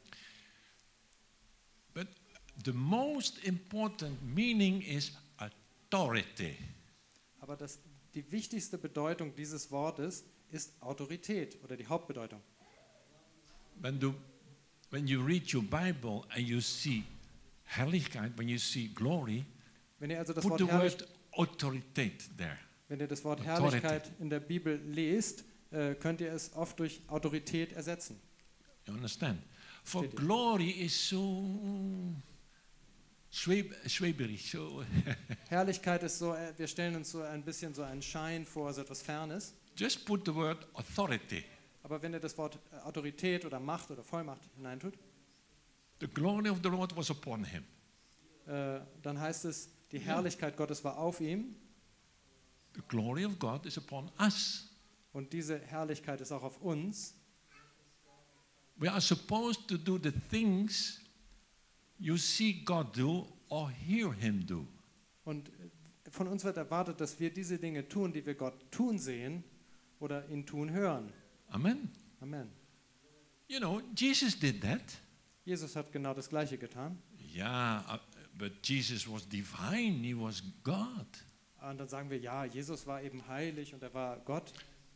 Speaker 3: But the most important meaning is authority.
Speaker 4: Aber das, die wichtigste Bedeutung dieses Wortes ist Autorität oder die Hauptbedeutung.
Speaker 3: When, du, when you read your Bible and you see Herrlichkeit, when you see glory,
Speaker 4: Wenn ihr also das
Speaker 3: put
Speaker 4: Wort,
Speaker 3: the
Speaker 4: Herrlich,
Speaker 3: word Autorität there.
Speaker 4: wenn ihr das Wort
Speaker 3: Authority.
Speaker 4: Herrlichkeit in der Bibel lest, äh, könnt ihr es oft durch Autorität ersetzen.
Speaker 3: You understand? For
Speaker 4: Steht hier.
Speaker 3: glory is so schweb, schweberig, so
Speaker 4: Herrlichkeit ist so, äh, wir stellen uns so ein bisschen so einen Schein vor, so etwas Fernes.
Speaker 3: just put the word authority.
Speaker 4: Aber wenn ihr das Wort äh, Autorität oder Macht oder Vollmacht hineintut,
Speaker 3: The glory of the Lord was upon him.
Speaker 4: äh, dann heißt es, die Herrlichkeit Gottes war auf ihm
Speaker 3: The glory of God is upon us.
Speaker 4: und diese Herrlichkeit ist auch auf uns.
Speaker 3: We are supposed to do the things you see God do or hear him do.
Speaker 4: Und äh, von uns wird erwartet, dass wir diese Dinge tun, die wir Gott tun sehen oder ihn tun hören.
Speaker 3: Amen.
Speaker 4: Amen.
Speaker 3: You know, Jesus did that.
Speaker 4: Jesus hat genau das Gleiche getan.
Speaker 3: Yeah, uh, but Jesus was divine. He was God.
Speaker 4: Und dann sagen wir, ja, Jesus war eben heilig und er war Gott.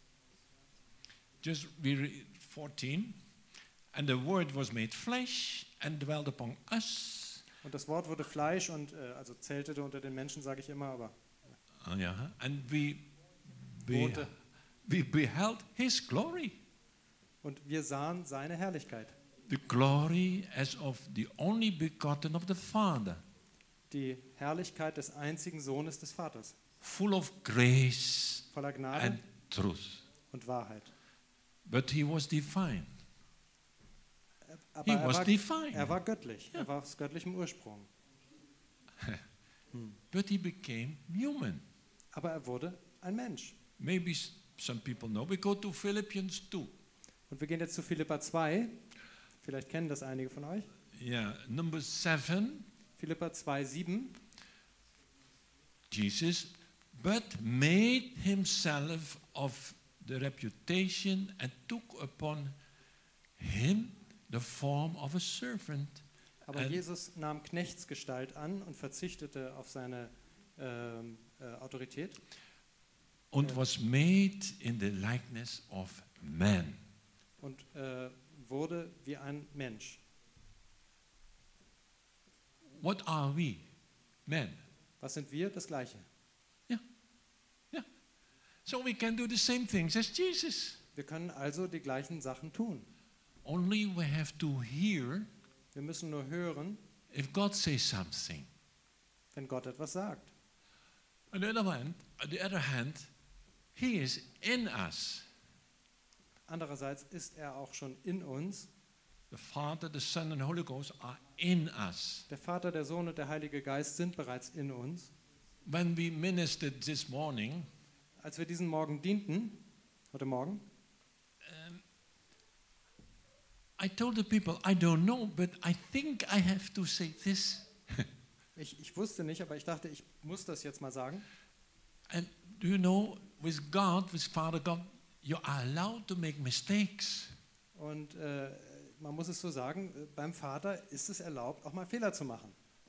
Speaker 3: Just we read fourteen. And the word was made flesh and dwelt upon us.
Speaker 4: Und das Wort wurde Fleisch und äh, also zeltete unter den Menschen, sage ich immer, aber
Speaker 3: Uh, yeah. And we, be,
Speaker 4: wohnte.
Speaker 3: we beheld his glory.
Speaker 4: Und wir sahen seine Herrlichkeit.
Speaker 3: The glory as of the only begotten of the Father,
Speaker 4: Die Herrlichkeit des einzigen Sohnes des Vaters.
Speaker 3: full of grace
Speaker 4: Voller Gnade
Speaker 3: and truth.
Speaker 4: und Wahrheit.
Speaker 3: But he was divine.
Speaker 4: Aber
Speaker 3: He
Speaker 4: er
Speaker 3: was
Speaker 4: war,
Speaker 3: divine.
Speaker 4: er war göttlich. Er war aus göttlichem Ursprung.
Speaker 3: But he became human.
Speaker 4: Aber er wurde ein Mensch.
Speaker 3: Maybe s- some people know. We go to Philippians two.
Speaker 4: Und wir gehen jetzt zu Philipper zwei. Vielleicht kennen das einige von euch.
Speaker 3: Yeah, number seven.
Speaker 4: Philipper zwei, sieben.
Speaker 3: Jesus, but made himself of the reputation and took upon him the form of a servant.
Speaker 4: Aber
Speaker 3: And-
Speaker 4: Jesus nahm Knechtsgestalt an und verzichtete auf seine ähm, äh, Autorität
Speaker 3: Und was made in the likeness of man.
Speaker 4: und äh, wurde wie ein Mensch.
Speaker 3: What are we? Men.
Speaker 4: Was sind wir? Das Gleiche.
Speaker 3: Yeah. Yeah. So we can do the same things as Jesus.
Speaker 4: Wir können also die gleichen Sachen tun.
Speaker 3: Only we have to hear
Speaker 4: Wir müssen nur hören,
Speaker 3: if God says something.
Speaker 4: wenn Gott etwas sagt.
Speaker 3: On the other hand, on the other hand, He is in us.
Speaker 4: Andererseits ist er auch schon in uns.
Speaker 3: The Father, the Son, and the Holy Ghost are in us.
Speaker 4: Der Vater, der Sohn und der Heilige Geist sind bereits in uns.
Speaker 3: When we ministered this morning,
Speaker 4: Als wir diesen Morgen dienten, heute Morgen,
Speaker 3: I told the people, I don't know, but I think I have to say this.
Speaker 4: ich, ich wusste nicht, aber ich dachte, ich muss das jetzt mal sagen.
Speaker 3: And do you know, with God, with Father God, you are allowed to make mistakes.
Speaker 4: Und äh, man muss es so sagen, äh, beim Vater ist es erlaubt, auch mal Fehler zu machen.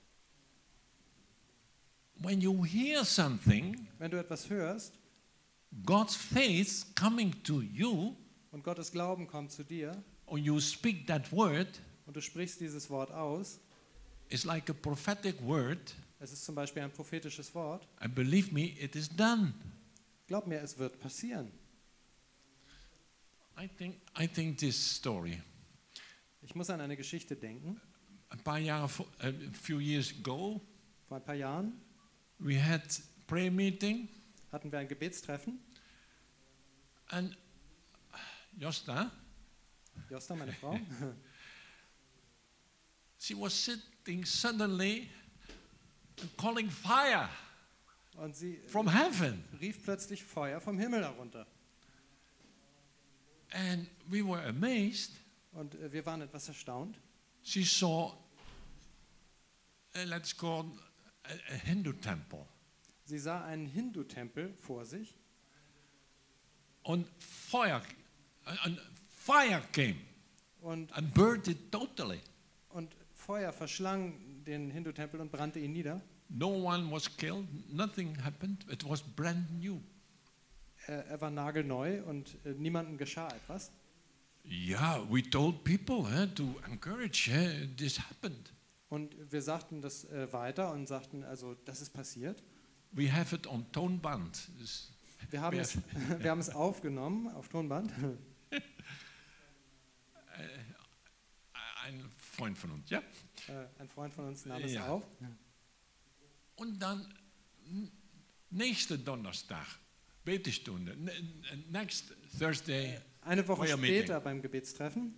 Speaker 3: When you hear something,
Speaker 4: Wenn du etwas hörst
Speaker 3: God's faith coming to you,
Speaker 4: und Gottes Glauben kommt zu dir
Speaker 3: or you speak that word,
Speaker 4: und du sprichst dieses Wort aus,
Speaker 3: it's like a prophetic word,
Speaker 4: es ist zum Beispiel ein prophetisches Wort,
Speaker 3: and believe me, it is done.
Speaker 4: glaub mir, es wird passieren.
Speaker 3: I think, I think this story.
Speaker 4: Ich muss an eine Geschichte denken.
Speaker 3: A paar Jahre, vo- a few years ago,
Speaker 4: Vor ein paar Jahren
Speaker 3: we had prayer meeting,
Speaker 4: hatten wir ein Gebetstreffen.
Speaker 3: and Josta,
Speaker 4: Josta, meine Frau,
Speaker 3: she was sitting suddenly and calling fire
Speaker 4: und sie
Speaker 3: from heaven.
Speaker 4: rief plötzlich Feuer vom Himmel herunter.
Speaker 3: And we were amazed.
Speaker 4: Und äh, wir waren etwas erstaunt.
Speaker 3: She saw, uh, let's call a, a Hindu temple.
Speaker 4: Sie sah einen Hindu-Tempel vor sich
Speaker 3: And fire, and fire came
Speaker 4: und,
Speaker 3: and burned it totally.
Speaker 4: und Feuer verschlang den Hindu-Tempel und brannte ihn nieder.
Speaker 3: No one was killed, nothing happened. It was brand new.
Speaker 4: Er, er war nagelneu und äh, niemandem geschah etwas.
Speaker 3: Yeah, we told people eh, to encourage eh, this happened.
Speaker 4: Und wir sagten das äh, weiter und sagten, also das ist passiert.
Speaker 3: We have it on toneband. It's-
Speaker 4: Wir haben,
Speaker 3: Wir-
Speaker 4: es, wir haben es aufgenommen auf Tonband.
Speaker 3: Ein Freund von uns, ja?
Speaker 4: Äh, ein Freund von uns nahm es
Speaker 3: Ja.
Speaker 4: auf.
Speaker 3: Und dann n- nächste Donnerstag, Betestunde, n- n- next Thursday,
Speaker 4: Eine Woche
Speaker 3: Feuer Meeting.
Speaker 4: später beim Gebetstreffen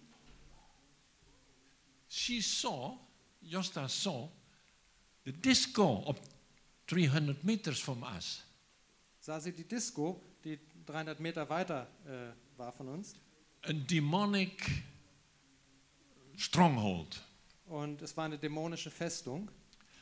Speaker 3: she saw, Josta saw, the disco of three hundred meters from us.
Speaker 4: sah sie die Disco, die dreihundert Meter weiter äh, war von uns.
Speaker 3: A demonic stronghold.
Speaker 4: Und es war eine dämonische Festung.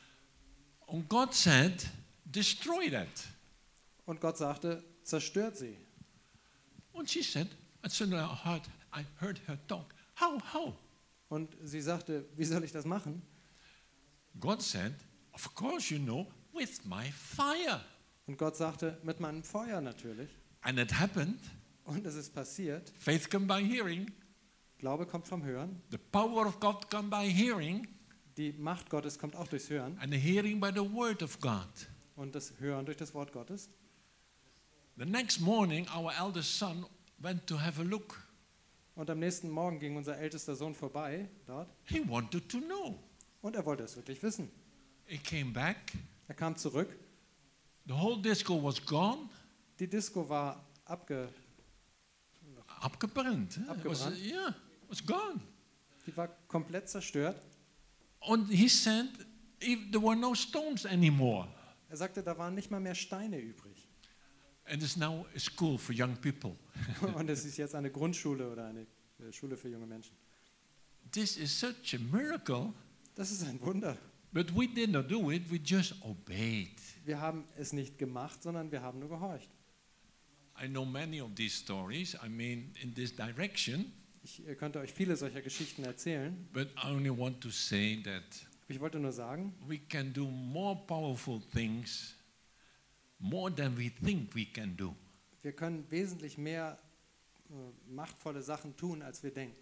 Speaker 3: And God said, destroy that.
Speaker 4: Und Gott sagte, zerstört sie.
Speaker 3: And she said, and suddenly I heard, I heard her talk. How, how?
Speaker 4: Und sie sagte, wie soll ich das machen?
Speaker 3: God said, of course you know, with my fire.
Speaker 4: Und Gott sagte, mit meinem Feuer natürlich.
Speaker 3: And it happened.
Speaker 4: Und es ist passiert.
Speaker 3: Faith come by hearing.
Speaker 4: Glaube kommt vom Hören.
Speaker 3: The power of God come by hearing.
Speaker 4: Die Macht Gottes kommt auch durchs Hören.
Speaker 3: And the hearing by the word of God.
Speaker 4: Und das Hören durch das Wort Gottes.
Speaker 3: The next morning, our eldest son went to have a look.
Speaker 4: Und am nächsten Morgen ging unser ältester Sohn vorbei dort.
Speaker 3: He wanted to know.
Speaker 4: Und er wollte es wirklich wissen.
Speaker 3: He came back.
Speaker 4: Er kam zurück.
Speaker 3: The whole disco was gone.
Speaker 4: Die Disco war abge,
Speaker 3: Abgebrannt. eh? It was,
Speaker 4: Abgebrannt.
Speaker 3: yeah, it was gone.
Speaker 4: die war komplett zerstört.
Speaker 3: And he said, if there were no stones anymore.
Speaker 4: Er sagte, da waren nicht mal mehr Steine übrig.
Speaker 3: And it's now a school for young people.
Speaker 4: Und es ist jetzt eine Grundschule oder eine äh, Schule für junge Menschen.
Speaker 3: This is such a miracle.
Speaker 4: Das ist ein Wunder.
Speaker 3: But we did not do it, we just obeyed.
Speaker 4: Wir haben es nicht gemacht, sondern wir haben nur gehorcht.
Speaker 3: I know many of these stories, I mean, in this direction,
Speaker 4: Ich äh, könnte euch viele solcher Geschichten erzählen.
Speaker 3: but I only want to say that
Speaker 4: Ich wollte nur sagen,
Speaker 3: we can do more powerful things, more than we think we can do.
Speaker 4: wir können wesentlich mehr äh, machtvolle Sachen tun, als wir denken.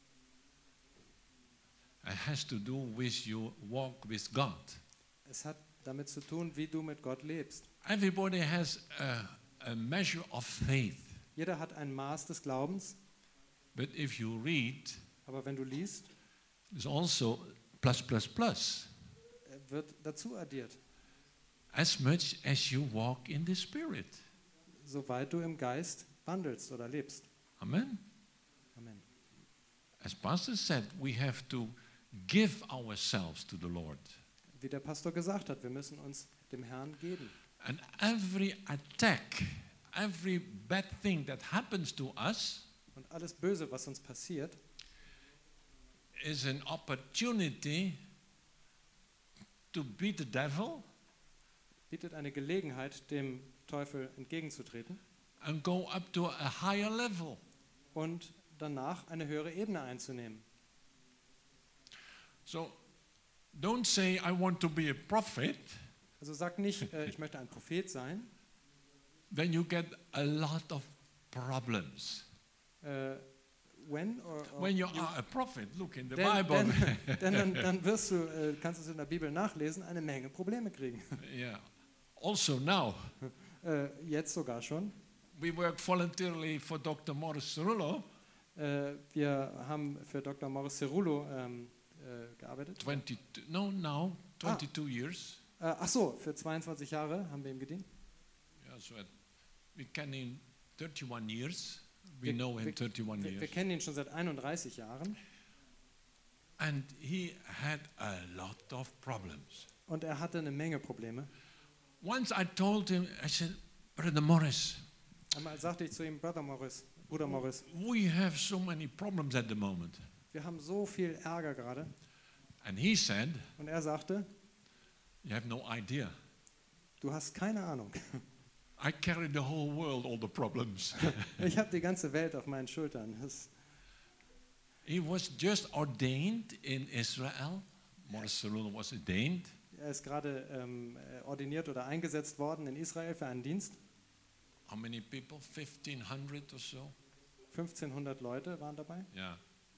Speaker 3: It has to do with your walk with God.
Speaker 4: Es hat damit zu tun, wie du mit Gott lebst.
Speaker 3: Everybody has a, a measure of faith.
Speaker 4: Jeder hat ein Maß des Glaubens,
Speaker 3: But if you read,
Speaker 4: aber wenn du liest,
Speaker 3: there's also plus, plus, plus.
Speaker 4: äh, wird dazu addiert,
Speaker 3: As much as you walk in the Spirit.
Speaker 4: soweit du im Geist wandelst oder lebst.
Speaker 3: Amen.
Speaker 4: Amen.
Speaker 3: As Pastor said, we have to give ourselves to the Lord.
Speaker 4: Wie der Pastor gesagt hat, wir müssen uns dem Herrn geben.
Speaker 3: And every attack, every bad thing that happens to us
Speaker 4: Und alles Böse, was uns passiert,
Speaker 3: is an opportunity to beat the devil
Speaker 4: bietet eine Gelegenheit, dem Teufel entgegenzutreten
Speaker 3: and go up to a higher level.
Speaker 4: und danach eine höhere Ebene einzunehmen.
Speaker 3: So don't say, I want to be a prophet,
Speaker 4: Also sag nicht, äh, ich möchte ein Prophet sein,
Speaker 3: then you get a lot of problems.
Speaker 4: äh, when or, or
Speaker 3: When you
Speaker 4: you-
Speaker 3: are a prophet, look in the
Speaker 4: denn,
Speaker 3: Bible.
Speaker 4: denn, denn dann, dann wirst du, äh, kannst du es in der Bibel nachlesen, eine Menge Probleme kriegen.
Speaker 3: Yeah. Also now,
Speaker 4: Äh, jetzt sogar schon.
Speaker 3: we work voluntarily for Doctor Morris Cerullo,
Speaker 4: Äh, wir haben für Doktor Morris Cerullo ähm, äh, gearbeitet.
Speaker 3: twenty, no, now, twenty-two years.
Speaker 4: Äh, ach so, für zweiundzwanzig Jahre haben wir ihm gedient.
Speaker 3: Yeah, so at- we can in thirty-one years. We
Speaker 4: Wir-
Speaker 3: know him
Speaker 4: wir-
Speaker 3: thirty-one
Speaker 4: Wir, wir
Speaker 3: years.
Speaker 4: kennen ihn schon seit einunddreißig Jahren
Speaker 3: And he had a lot of problems.
Speaker 4: und er hatte eine Menge Probleme.
Speaker 3: Once I told him, I said, Brother Morris,
Speaker 4: Einmal sagte ich zu ihm, Brother Morris, Bruder Morris,
Speaker 3: we have so many problems at the moment.
Speaker 4: wir haben so viel Ärger gerade.
Speaker 3: And he said,
Speaker 4: Und er sagte,
Speaker 3: you have no idea.
Speaker 4: du hast keine Ahnung.
Speaker 3: I carry the whole world, all the problems.
Speaker 4: Ich habe die ganze Welt auf meinen Schultern. Das,
Speaker 3: He was just ordained in Israel. Morris Cerullo was ordained.
Speaker 4: er ist gerade ähm, äh, ordiniert oder eingesetzt worden in Israel für einen Dienst.
Speaker 3: How many people? fifteen hundred or so?
Speaker 4: fünfzehnhundert Leute waren dabei,
Speaker 3: Yeah.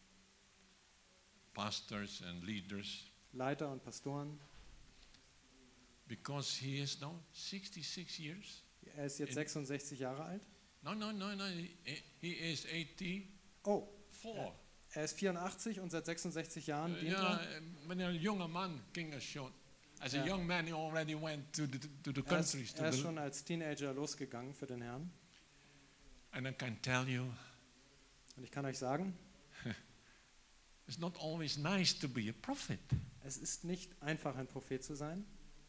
Speaker 3: Pastors and leaders.
Speaker 4: Leiter und Pastoren.
Speaker 3: Because he is now sixty-six years.
Speaker 4: Er ist jetzt
Speaker 3: In-
Speaker 4: sechsundsechzig Jahre alt.
Speaker 3: No, no, no, no. He, he is eighty-four.
Speaker 4: Oh, er ist vierundachtzig und seit sechsundsechzig Jahren dient
Speaker 3: Ja,
Speaker 4: er.
Speaker 3: wanneer een jonge man ging er schon. As a
Speaker 4: Ja.
Speaker 3: young man, he already went to the, to the
Speaker 4: Er
Speaker 3: countries.
Speaker 4: ist,
Speaker 3: To
Speaker 4: er ist
Speaker 3: the,
Speaker 4: schon als Teenager losgegangen für den Herrn.
Speaker 3: and I can tell you,
Speaker 4: Und ich kann euch sagen,
Speaker 3: it's not always nice to be a prophet.
Speaker 4: es ist nicht einfach, ein Prophet zu sein.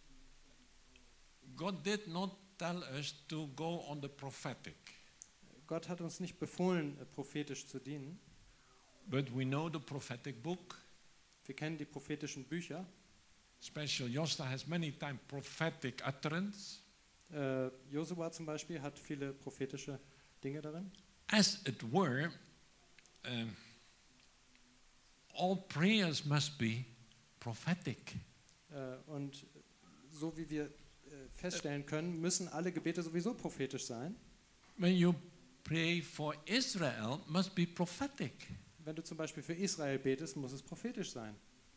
Speaker 3: God did not tell us to go on the prophetic.
Speaker 4: Gott hat uns nicht befohlen, äh, prophetisch zu dienen.
Speaker 3: But we know the prophetic book.
Speaker 4: Wir kennen die prophetischen Bücher.
Speaker 3: Special Josta has many times prophetic utterance.
Speaker 4: Äh, Josua zum Beispiel hat viele prophetische Dinge darin.
Speaker 3: As it were, um, all prayers must be prophetic.
Speaker 4: Äh, und so wie wir äh, feststellen können, müssen alle Gebete sowieso prophetisch sein.
Speaker 3: When you pray for Israel, must be prophetic.
Speaker 4: Wenn du zum Beispiel für Israel betest, muss es prophetisch sein.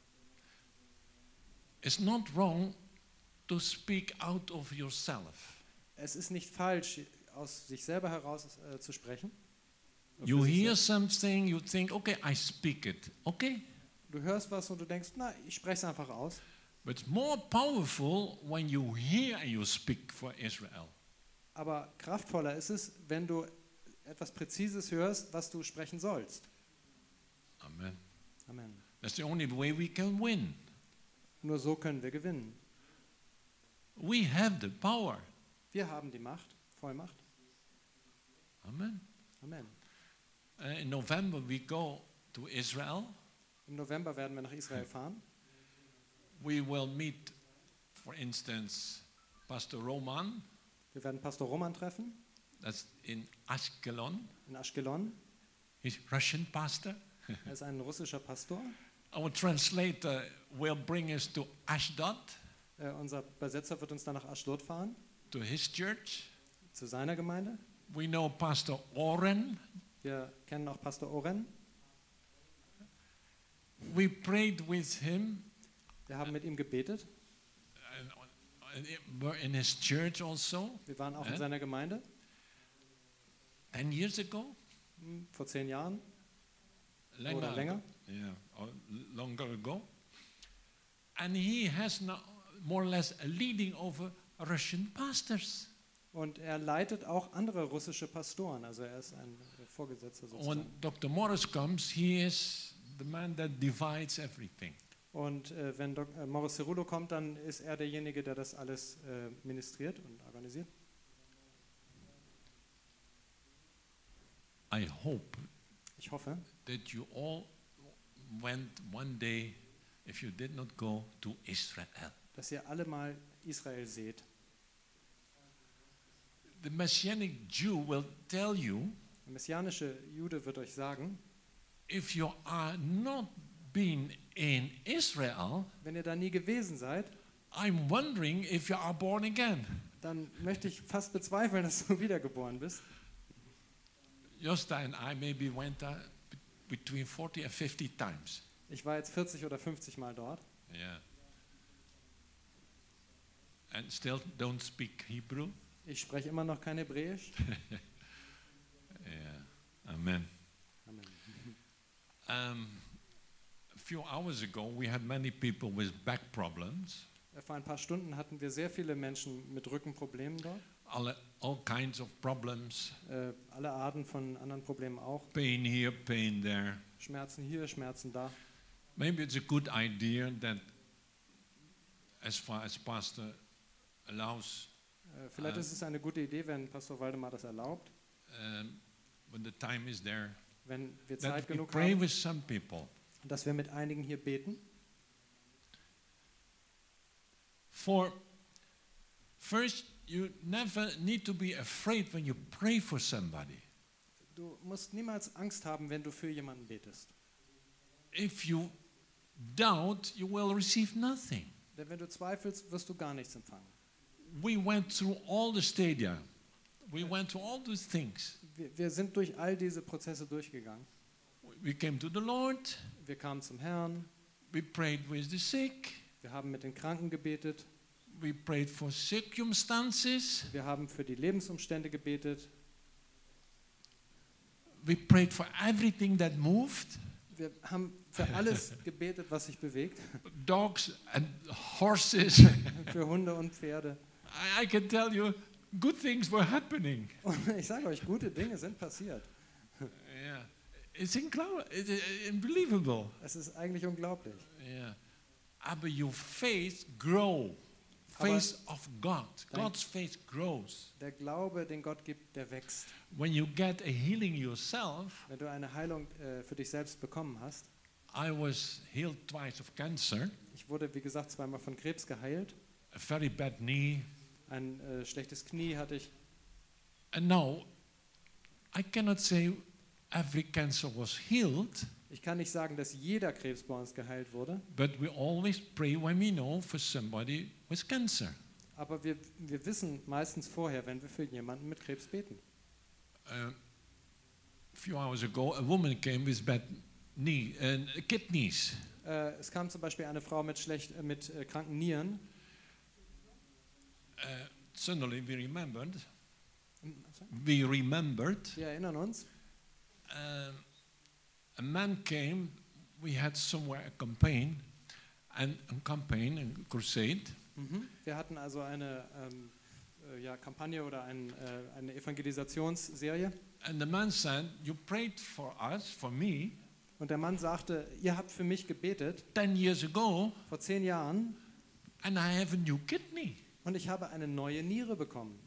Speaker 3: It's not wrong to speak out of yourself.
Speaker 4: Es ist nicht falsch, aus sich selber heraus äh, zu sprechen.
Speaker 3: You
Speaker 4: Für sich
Speaker 3: hear
Speaker 4: selbst.
Speaker 3: something, you think, okay, I speak it. Okay.
Speaker 4: Du hörst was und du denkst, na, ich spreche es einfach aus.
Speaker 3: But it's more powerful when you hear and you speak for Israel.
Speaker 4: Aber kraftvoller ist es, wenn du etwas Präzises hörst, was du sprechen sollst.
Speaker 3: Amen.
Speaker 4: Amen.
Speaker 3: That's the only way we can win.
Speaker 4: Nur so können wir gewinnen.
Speaker 3: We have the power.
Speaker 4: Wir haben die Macht, Vollmacht.
Speaker 3: Amen.
Speaker 4: Amen.
Speaker 3: Uh, in November we go to Israel.
Speaker 4: Im November werden wir nach Israel fahren.
Speaker 3: We will meet, for instance, Pastor Roman.
Speaker 4: Wir werden Pastor Roman treffen
Speaker 3: That's in Ashkelon.
Speaker 4: in Ashkelon.
Speaker 3: He's Russian pastor.
Speaker 4: Er ist ein russischer Pastor.
Speaker 3: Our translator will bring us to Ashdod,
Speaker 4: Äh, unser Übersetzer wird uns dann nach Ashdod fahren,
Speaker 3: to his church.
Speaker 4: zu seiner Gemeinde.
Speaker 3: We know Pastor Oren.
Speaker 4: Wir kennen auch Pastor Oren.
Speaker 3: We prayed with him.
Speaker 4: Wir haben mit ihm gebetet.
Speaker 3: And were in his church also
Speaker 4: Wir waren auch in
Speaker 3: Eh?
Speaker 4: seiner Gemeinde
Speaker 3: ten years ago.
Speaker 4: hm, vor zehn Jahren.
Speaker 3: Länger
Speaker 4: Oder länger.
Speaker 3: ago. Yeah, or longer ago. And he has now more or less a leading over Russian pastors.
Speaker 4: Und er leitet auch andere russische Pastoren. Also er ist ein äh, Vorgesetzter sozusagen.
Speaker 3: When Doctor Morris comes, he is the man that divides everything.
Speaker 4: Und äh, wenn Dok äh, Morris Cerullo kommt, dann ist er derjenige, der das alles äh, ministriert und organisiert.
Speaker 3: I hope
Speaker 4: Ich hoffe,
Speaker 3: that you all went one day, if you did not go, to Israel.
Speaker 4: dass ihr alle mal Israel seht.
Speaker 3: The Messianic Jew will tell you,
Speaker 4: Der messianische Jude wird euch sagen,
Speaker 3: if you are not been in Israel,
Speaker 4: wenn ihr da nie gewesen seid,
Speaker 3: I'm wondering if you are born again.
Speaker 4: dann möchte ich fast bezweifeln, dass du wiedergeboren bist.
Speaker 3: Josta and I maybe went uh, b- between forty and fifty times.
Speaker 4: Ich war jetzt vierzig oder fünfzig Mal dort
Speaker 3: Yeah. And still don't speak Hebrew.
Speaker 4: Ich spreche immer noch kein Hebräisch.
Speaker 3: Yeah. Amen.
Speaker 4: Amen.
Speaker 3: Um, a few hours ago, we had many people with back problems,
Speaker 4: Vor ein paar Stunden hatten wir sehr viele Menschen mit Rückenproblemen dort.
Speaker 3: all, all kinds of problems,
Speaker 4: Äh, alle Arten von anderen Problemen auch.
Speaker 3: pain here, pain there.
Speaker 4: Schmerzen hier, Schmerzen da.
Speaker 3: Maybe it's a good idea that, as far as Pastor allows,
Speaker 4: Äh, vielleicht
Speaker 3: Äh.
Speaker 4: ist es eine gute Idee, wenn Pastor Waldemar das erlaubt,
Speaker 3: um, when the time is there,
Speaker 4: wenn wir Zeit
Speaker 3: that we
Speaker 4: genug
Speaker 3: pray
Speaker 4: haben,
Speaker 3: with some people.
Speaker 4: dass wir mit einigen hier beten.
Speaker 3: For first, you never need to be afraid when you pray for somebody.
Speaker 4: Du musst niemals Angst haben, wenn du für jemanden betest.
Speaker 3: If you doubt, you will receive nothing.
Speaker 4: Denn wenn du zweifelst, wirst du gar nichts empfangen.
Speaker 3: We went through all the stadia. We went through all those things.
Speaker 4: Wir, wir sind durch all diese Prozesse durchgegangen.
Speaker 3: We came to the Lord.
Speaker 4: Wir kamen zum Herrn,
Speaker 3: We prayed with the sick.
Speaker 4: wir haben mit den Kranken gebetet,
Speaker 3: We prayed for circumstances.
Speaker 4: wir haben für die Lebensumstände gebetet,
Speaker 3: We prayed for everything that moved.
Speaker 4: wir haben für alles gebetet, was sich bewegt,
Speaker 3: Dogs and horses.
Speaker 4: für Hunde und Pferde.
Speaker 3: I, I can tell you, good things were happening.
Speaker 4: Und ich sage euch, gute Dinge sind passiert.
Speaker 3: Yeah. It's incredible. It's uh, unbelievable.
Speaker 4: Es ist eigentlich unglaublich.
Speaker 3: Yeah. Aber your faith grow. Faith of God.
Speaker 4: Dein-
Speaker 3: God's faith grows.
Speaker 4: Der Glaube, den Gott gibt, der wächst.
Speaker 3: When you get a healing yourself,
Speaker 4: Wenn du eine Heilung äh, für dich selbst bekommen hast,
Speaker 3: I was healed twice of cancer,
Speaker 4: ich wurde, wie gesagt, zweimal von Krebs geheilt,
Speaker 3: a very bad knee,
Speaker 4: ein äh, schlechtes Knie hatte ich.
Speaker 3: and now I cannot say every cancer was healed,
Speaker 4: Ich kann nicht sagen, dass jeder Krebs bei uns geheilt wurde,
Speaker 3: but we always pray when we know for somebody with cancer.
Speaker 4: aber wir, wir wissen meistens vorher, wenn wir für jemanden mit Krebs beten.
Speaker 3: Uh, a few hours ago, a woman came with bad knee and kidneys.
Speaker 4: Äh, es kam zum Beispiel eine Frau mit, schlecht, äh, mit äh, kranken Nieren.
Speaker 3: Uh, suddenly we remembered,
Speaker 4: Hm,
Speaker 3: we remembered,
Speaker 4: Wir erinnern uns,
Speaker 3: um, a man came, we had somewhere a campaign, and a campaign, a crusade,
Speaker 4: mhm. wir hatten also eine ähm, äh, ja, Kampagne oder ein, äh, eine Evangelisationsserie.
Speaker 3: and the man said, you prayed for us, for me,
Speaker 4: Und der Mann sagte, ihr habt für mich gebetet
Speaker 3: ten years ago,
Speaker 4: vor zehn Jahren
Speaker 3: and I have a new kidney.
Speaker 4: und ich habe eine neue Niere bekommen.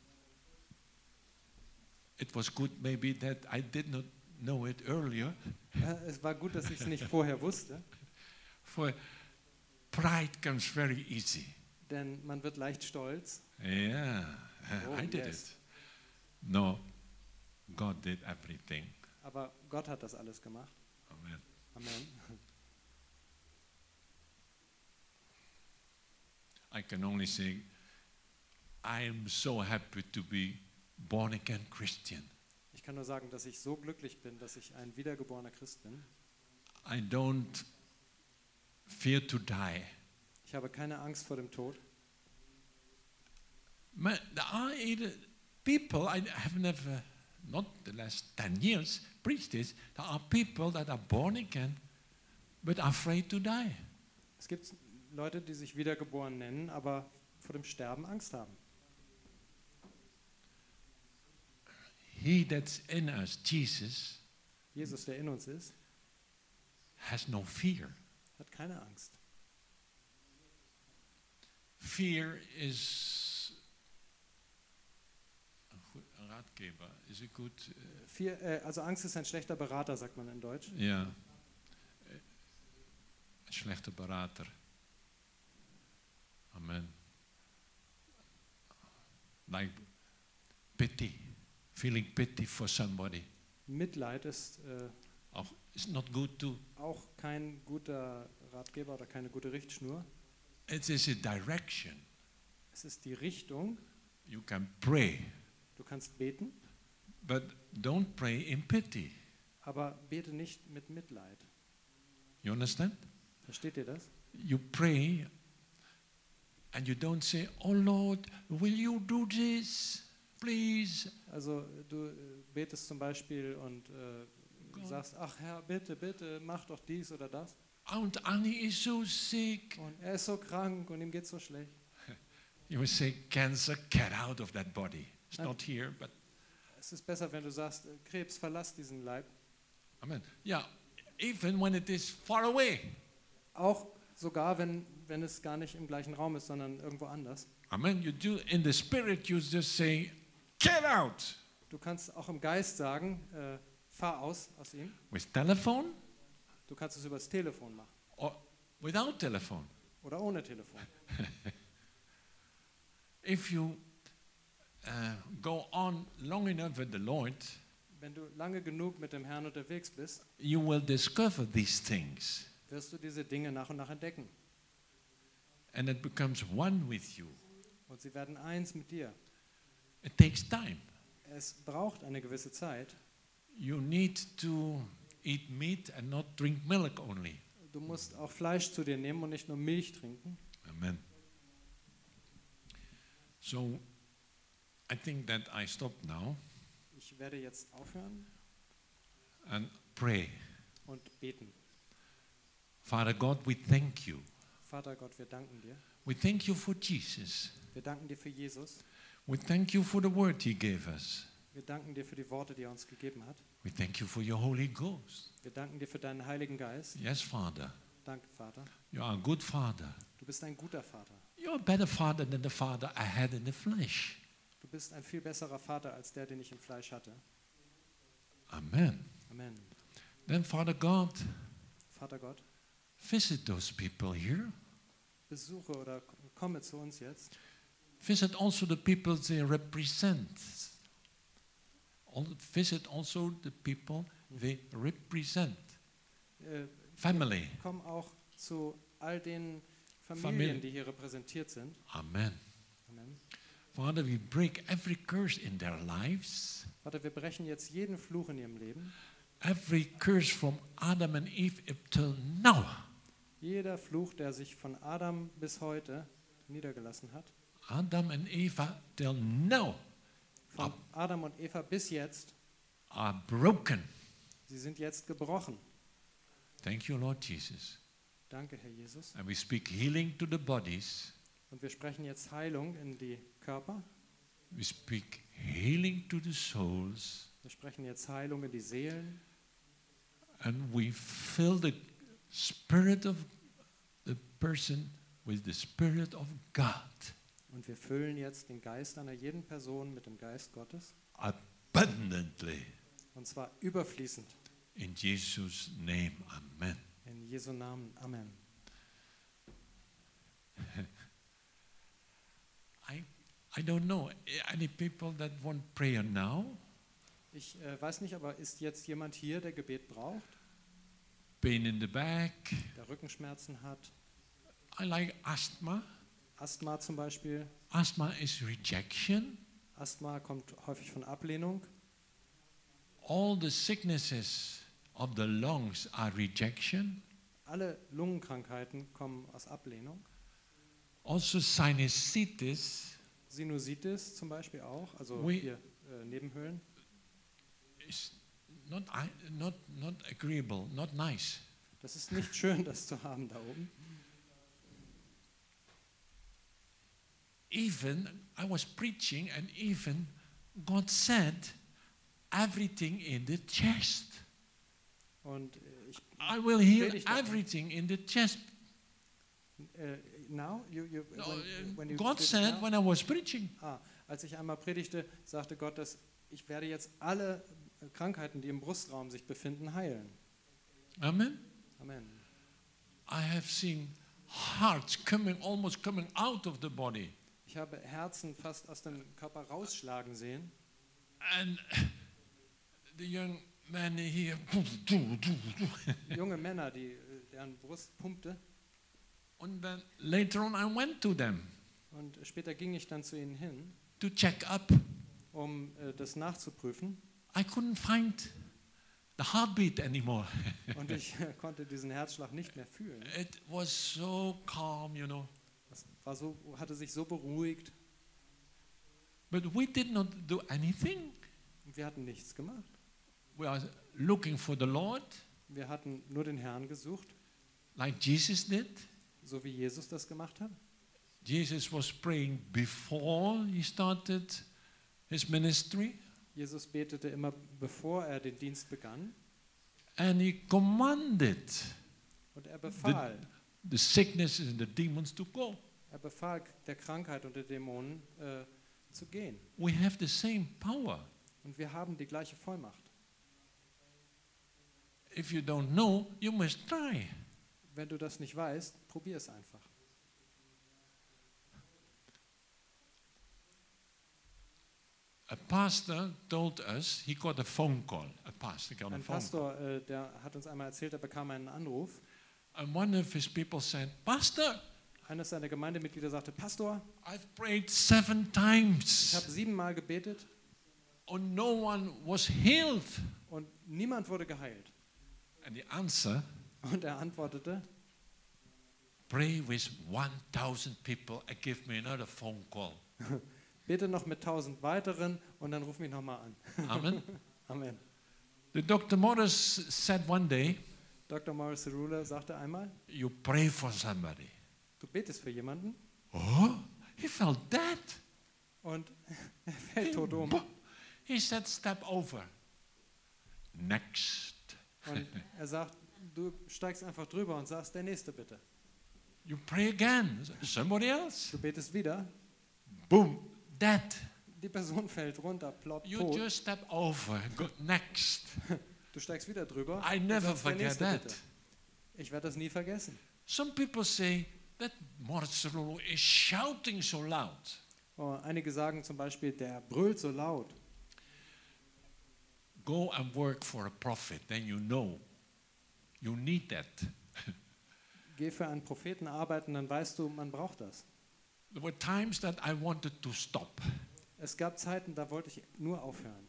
Speaker 3: It was good maybe that I did not know it earlier,
Speaker 4: Äh, es war gut, dass ich es nicht vorher wusste,
Speaker 3: for pride comes very easy.
Speaker 4: denn man wird leicht stolz.
Speaker 3: Yeah,
Speaker 4: Oh,
Speaker 3: I did
Speaker 4: yes.
Speaker 3: it. No, God did everything.
Speaker 4: Aber Gott hat das alles gemacht.
Speaker 3: Amen.
Speaker 4: Amen.
Speaker 3: I can only say, I am so happy to be born again Christian.
Speaker 4: Ich kann nur sagen, dass ich so glücklich bin, dass ich ein wiedergeborener Christ bin.
Speaker 3: I don't fear to die.
Speaker 4: Ich habe keine Angst vor dem Tod.
Speaker 3: Ma- There are either people, I have never, not the last ten years, preached this. There are people that are born again, but are afraid to die.
Speaker 4: Es gibt Leute, die sich wiedergeboren nennen, aber vor dem Sterben Angst haben.
Speaker 3: He that's in us, Jesus,
Speaker 4: Jesus, der in uns ist,
Speaker 3: has no fear.
Speaker 4: hat keine Angst.
Speaker 3: Fear is een goed- een raadgeber. Is it good? Uh,
Speaker 4: Vier, äh, also Angst ist ein schlechter Berater, sagt man in Deutsch.
Speaker 3: Ja. Eh, Een slechte berater. Amen. Like pity, feeling pity for somebody.
Speaker 4: Mitleid ist äh,
Speaker 3: Auch is not good too.
Speaker 4: auch kein guter Ratgeber oder keine gute Richtschnur.
Speaker 3: It is a direction.
Speaker 4: Es ist die Richtung.
Speaker 3: You can pray,
Speaker 4: Du kannst beten,
Speaker 3: but don't pray in pity.
Speaker 4: aber bete nicht mit Mitleid.
Speaker 3: You understand?
Speaker 4: Versteht ihr das?
Speaker 3: You pray and you don't say, "Oh Lord, will you do this, please?"
Speaker 4: Also du äh, betest zum Beispiel und äh, sagst, ach Herr, bitte, bitte, mach doch dies oder das.
Speaker 3: Aunt Annie is so sick.
Speaker 4: Und er ist so krank und ihm geht so schlecht.
Speaker 3: You will say, "Cancer, get out of that body." It's not here, but
Speaker 4: Es ist besser, wenn du sagst, äh, Krebs, verlass diesen Leib.
Speaker 3: amen. Yeah, even when it is far away.
Speaker 4: Auch sogar, wenn, wenn es gar nicht im gleichen Raum ist, sondern irgendwo anders.
Speaker 3: Amen. You do in the spirit. You just say, "Get out."
Speaker 4: Du kannst auch im Geist sagen, äh, fahr aus aus ihm.
Speaker 3: With telephone
Speaker 4: Du kannst es übers Telefon machen
Speaker 3: or without telephone.
Speaker 4: oder ohne Telefon.
Speaker 3: If you uh, go on long enough with the Lord,
Speaker 4: Wenn du lange genug mit dem Herrn unterwegs bist,
Speaker 3: you will discover these things,
Speaker 4: wirst du diese Dinge nach und nach entdecken.
Speaker 3: and it becomes one with you.
Speaker 4: Und sie werden eins mit dir.
Speaker 3: It takes time.
Speaker 4: Es braucht eine gewisse Zeit.
Speaker 3: You need to eat meat and not drink milk only.
Speaker 4: Du musst auch Fleisch zu dir nehmen und nicht nur Milch trinken.
Speaker 3: Amen. So, I think that I stop now
Speaker 4: Ich werde jetzt aufhören
Speaker 3: and pray.
Speaker 4: und beten.
Speaker 3: Father God, we thank you.
Speaker 4: Vater Gott, wir danken dir.
Speaker 3: We thank you for Jesus.
Speaker 4: Wir danken dir für Jesus.
Speaker 3: We thank you for the word he gave us.
Speaker 4: Wir danken dir für die Worte, die er uns gegeben hat.
Speaker 3: We thank you for your Holy Ghost.
Speaker 4: Wir danken dir für deinen Heiligen Geist.
Speaker 3: Yes, Father.
Speaker 4: Danke, Vater.
Speaker 3: You are a good Father.
Speaker 4: Du bist ein guter Vater.
Speaker 3: You're a better Father than the Father I had in the flesh.
Speaker 4: Du bist ein viel besserer Vater als der, den ich im Fleisch hatte.
Speaker 3: Amen.
Speaker 4: Amen.
Speaker 3: Then, Father God,
Speaker 4: Vater Gott,
Speaker 3: visit those people here.
Speaker 4: besuche oder komme zu uns jetzt.
Speaker 3: Visit also the people they represent. Al- Visit also the people they represent.
Speaker 4: Äh,
Speaker 3: Family.
Speaker 4: komm auch zu all den Familien,
Speaker 3: Familie.
Speaker 4: die hier repräsentiert sind.
Speaker 3: Amen.
Speaker 4: Amen.
Speaker 3: Father, we break every curse in their lives.
Speaker 4: Vater, wir brechen jetzt jeden Fluch in ihrem Leben.
Speaker 3: Every curse from Adam and Eve up till now.
Speaker 4: Jeder Fluch, der sich von Adam bis heute niedergelassen hat.
Speaker 3: Adam and Eva till now
Speaker 4: Von Adam und Eva bis jetzt.
Speaker 3: are broken.
Speaker 4: Sie sind jetzt gebrochen.
Speaker 3: Thank you, Lord Jesus.
Speaker 4: Danke, Herr Jesus.
Speaker 3: And we speak healing to the bodies.
Speaker 4: Und wir sprechen jetzt Heilung in die Körper.
Speaker 3: We speak healing to the souls.
Speaker 4: Wir sprechen jetzt Heilung in die Seelen.
Speaker 3: And we fill the spirit of the person with the spirit of God
Speaker 4: Und wir füllen jetzt den Geist einer jeden Person mit dem Geist Gottes.
Speaker 3: abundantly.
Speaker 4: Und zwar überfließend.
Speaker 3: In Jesus' name, amen.
Speaker 4: In Jesu Namen. Amen.
Speaker 3: I, I don't know, any people that want prayer now?
Speaker 4: Ich äh, weiß nicht, aber ist jetzt jemand hier, der Gebet braucht,
Speaker 3: Pain in the back?
Speaker 4: der Rückenschmerzen hat,
Speaker 3: I like asthma.
Speaker 4: Asthma zum Beispiel.
Speaker 3: Asthma is rejection.
Speaker 4: Asthma kommt häufig von Ablehnung.
Speaker 3: All the sicknesses of the lungs are rejection.
Speaker 4: Alle Lungenkrankheiten kommen aus Ablehnung.
Speaker 3: Also sinusitis,
Speaker 4: Sinusitis zum Beispiel auch, also
Speaker 3: We-
Speaker 4: hier äh, Nebenhöhlen.
Speaker 3: It's not, I- not, not agreeable, not nice.
Speaker 4: Das ist nicht schön, das zu haben da oben.
Speaker 3: Even, I was preaching and even God said, everything in the chest.
Speaker 4: Und äh, ich,
Speaker 3: I will heal
Speaker 4: Predigt davon.
Speaker 3: everything in the chest.
Speaker 4: äh, now, you, you,
Speaker 3: No,
Speaker 4: when, when you
Speaker 3: God
Speaker 4: did it
Speaker 3: said
Speaker 4: now?
Speaker 3: when I was preaching.
Speaker 4: Ah, als ich einmal predigte, sagte Gott, dass ich werde jetzt alle äh, Krankheiten, die im Brustraum sich befinden, heilen.
Speaker 3: Amen.
Speaker 4: Amen.
Speaker 3: I have seen hearts coming, almost coming out of the body.
Speaker 4: Ich habe Herzen fast aus dem Körper rausschlagen sehen.
Speaker 3: And the young man here,
Speaker 4: Junge Männer, die, äh, deren Brust pumpte.
Speaker 3: and then later on I went to them
Speaker 4: Und später ging ich dann zu ihnen hin,
Speaker 3: to check up.
Speaker 4: um äh, das nachzuprüfen.
Speaker 3: I couldn't find the heartbeat anymore.
Speaker 4: Und ich äh, konnte diesen Herzschlag nicht mehr fühlen.
Speaker 3: It was so calm, you know.
Speaker 4: Das war so, hatte sich so beruhigt.
Speaker 3: But we did not do anything.
Speaker 4: Und wir hatten nichts gemacht.
Speaker 3: We are looking for the Lord,
Speaker 4: Wir hatten nur den Herrn gesucht,
Speaker 3: like Jesus did.
Speaker 4: so wie Jesus das gemacht hat.
Speaker 3: Jesus was praying before he started his ministry,
Speaker 4: Jesus betete immer, bevor er den Dienst begann.
Speaker 3: and he commanded
Speaker 4: Und er befahl,
Speaker 3: the sicknesses and the demons to go.
Speaker 4: er befahl der Krankheit und der Dämonen äh, zu gehen.
Speaker 3: We have the same power.
Speaker 4: Und wir haben die gleiche Vollmacht.
Speaker 3: If you don't know, you must try.
Speaker 4: Wenn du das nicht weißt, probier es einfach.
Speaker 3: A pastor told us he got a phone call. A pastor got a
Speaker 4: Ein
Speaker 3: phone call.
Speaker 4: Pastor, äh, der hat uns einmal erzählt, er bekam einen Anruf.
Speaker 3: And one of his people said, Pastor,
Speaker 4: Eines seiner Gemeindemitglieder sagte, Pastor,
Speaker 3: I've prayed seven
Speaker 4: ich habe
Speaker 3: times
Speaker 4: siebenmal gebetet
Speaker 3: and no one was healed.
Speaker 4: und niemand wurde geheilt.
Speaker 3: And the answer,
Speaker 4: Und er antwortete,
Speaker 3: pray with one thousand people and give me another phone call.
Speaker 4: bete noch mit tausend weiteren und dann ruf mich nochmal an.
Speaker 3: Amen.
Speaker 4: Amen.
Speaker 3: The Doctor Morris said one day,
Speaker 4: Doktor Morris Cerullo sagte einmal,
Speaker 3: you pray for somebody.
Speaker 4: du betest für jemanden
Speaker 3: Oh, he felt dead.
Speaker 4: und er fällt tot um.
Speaker 3: He said, step over. Next.
Speaker 4: Und er sagt, du steigst einfach drüber und sagst, der Nächste bitte.
Speaker 3: You pray again. Somebody else.
Speaker 4: Du betest wieder,
Speaker 3: Boom. Dead.
Speaker 4: die Person fällt runter, ploppt
Speaker 3: You
Speaker 4: tot.
Speaker 3: just step over. Go next.
Speaker 4: Du steigst wieder drüber.
Speaker 3: I
Speaker 4: und
Speaker 3: never
Speaker 4: sagst, der
Speaker 3: forget
Speaker 4: Nächste
Speaker 3: that.
Speaker 4: bitte. Ich werde das nie vergessen.
Speaker 3: Some people say that Morris Cerullo is shouting so loud.
Speaker 4: Oh, einige sagen zum Beispiel, der brüllt so laut.
Speaker 3: Go and work for a prophet, then you know. You need that.
Speaker 4: Geh für einen Propheten arbeiten, dann weißt du, man braucht das.
Speaker 3: There were times that I wanted to stop.
Speaker 4: Es gab Zeiten, da wollte ich nur aufhören.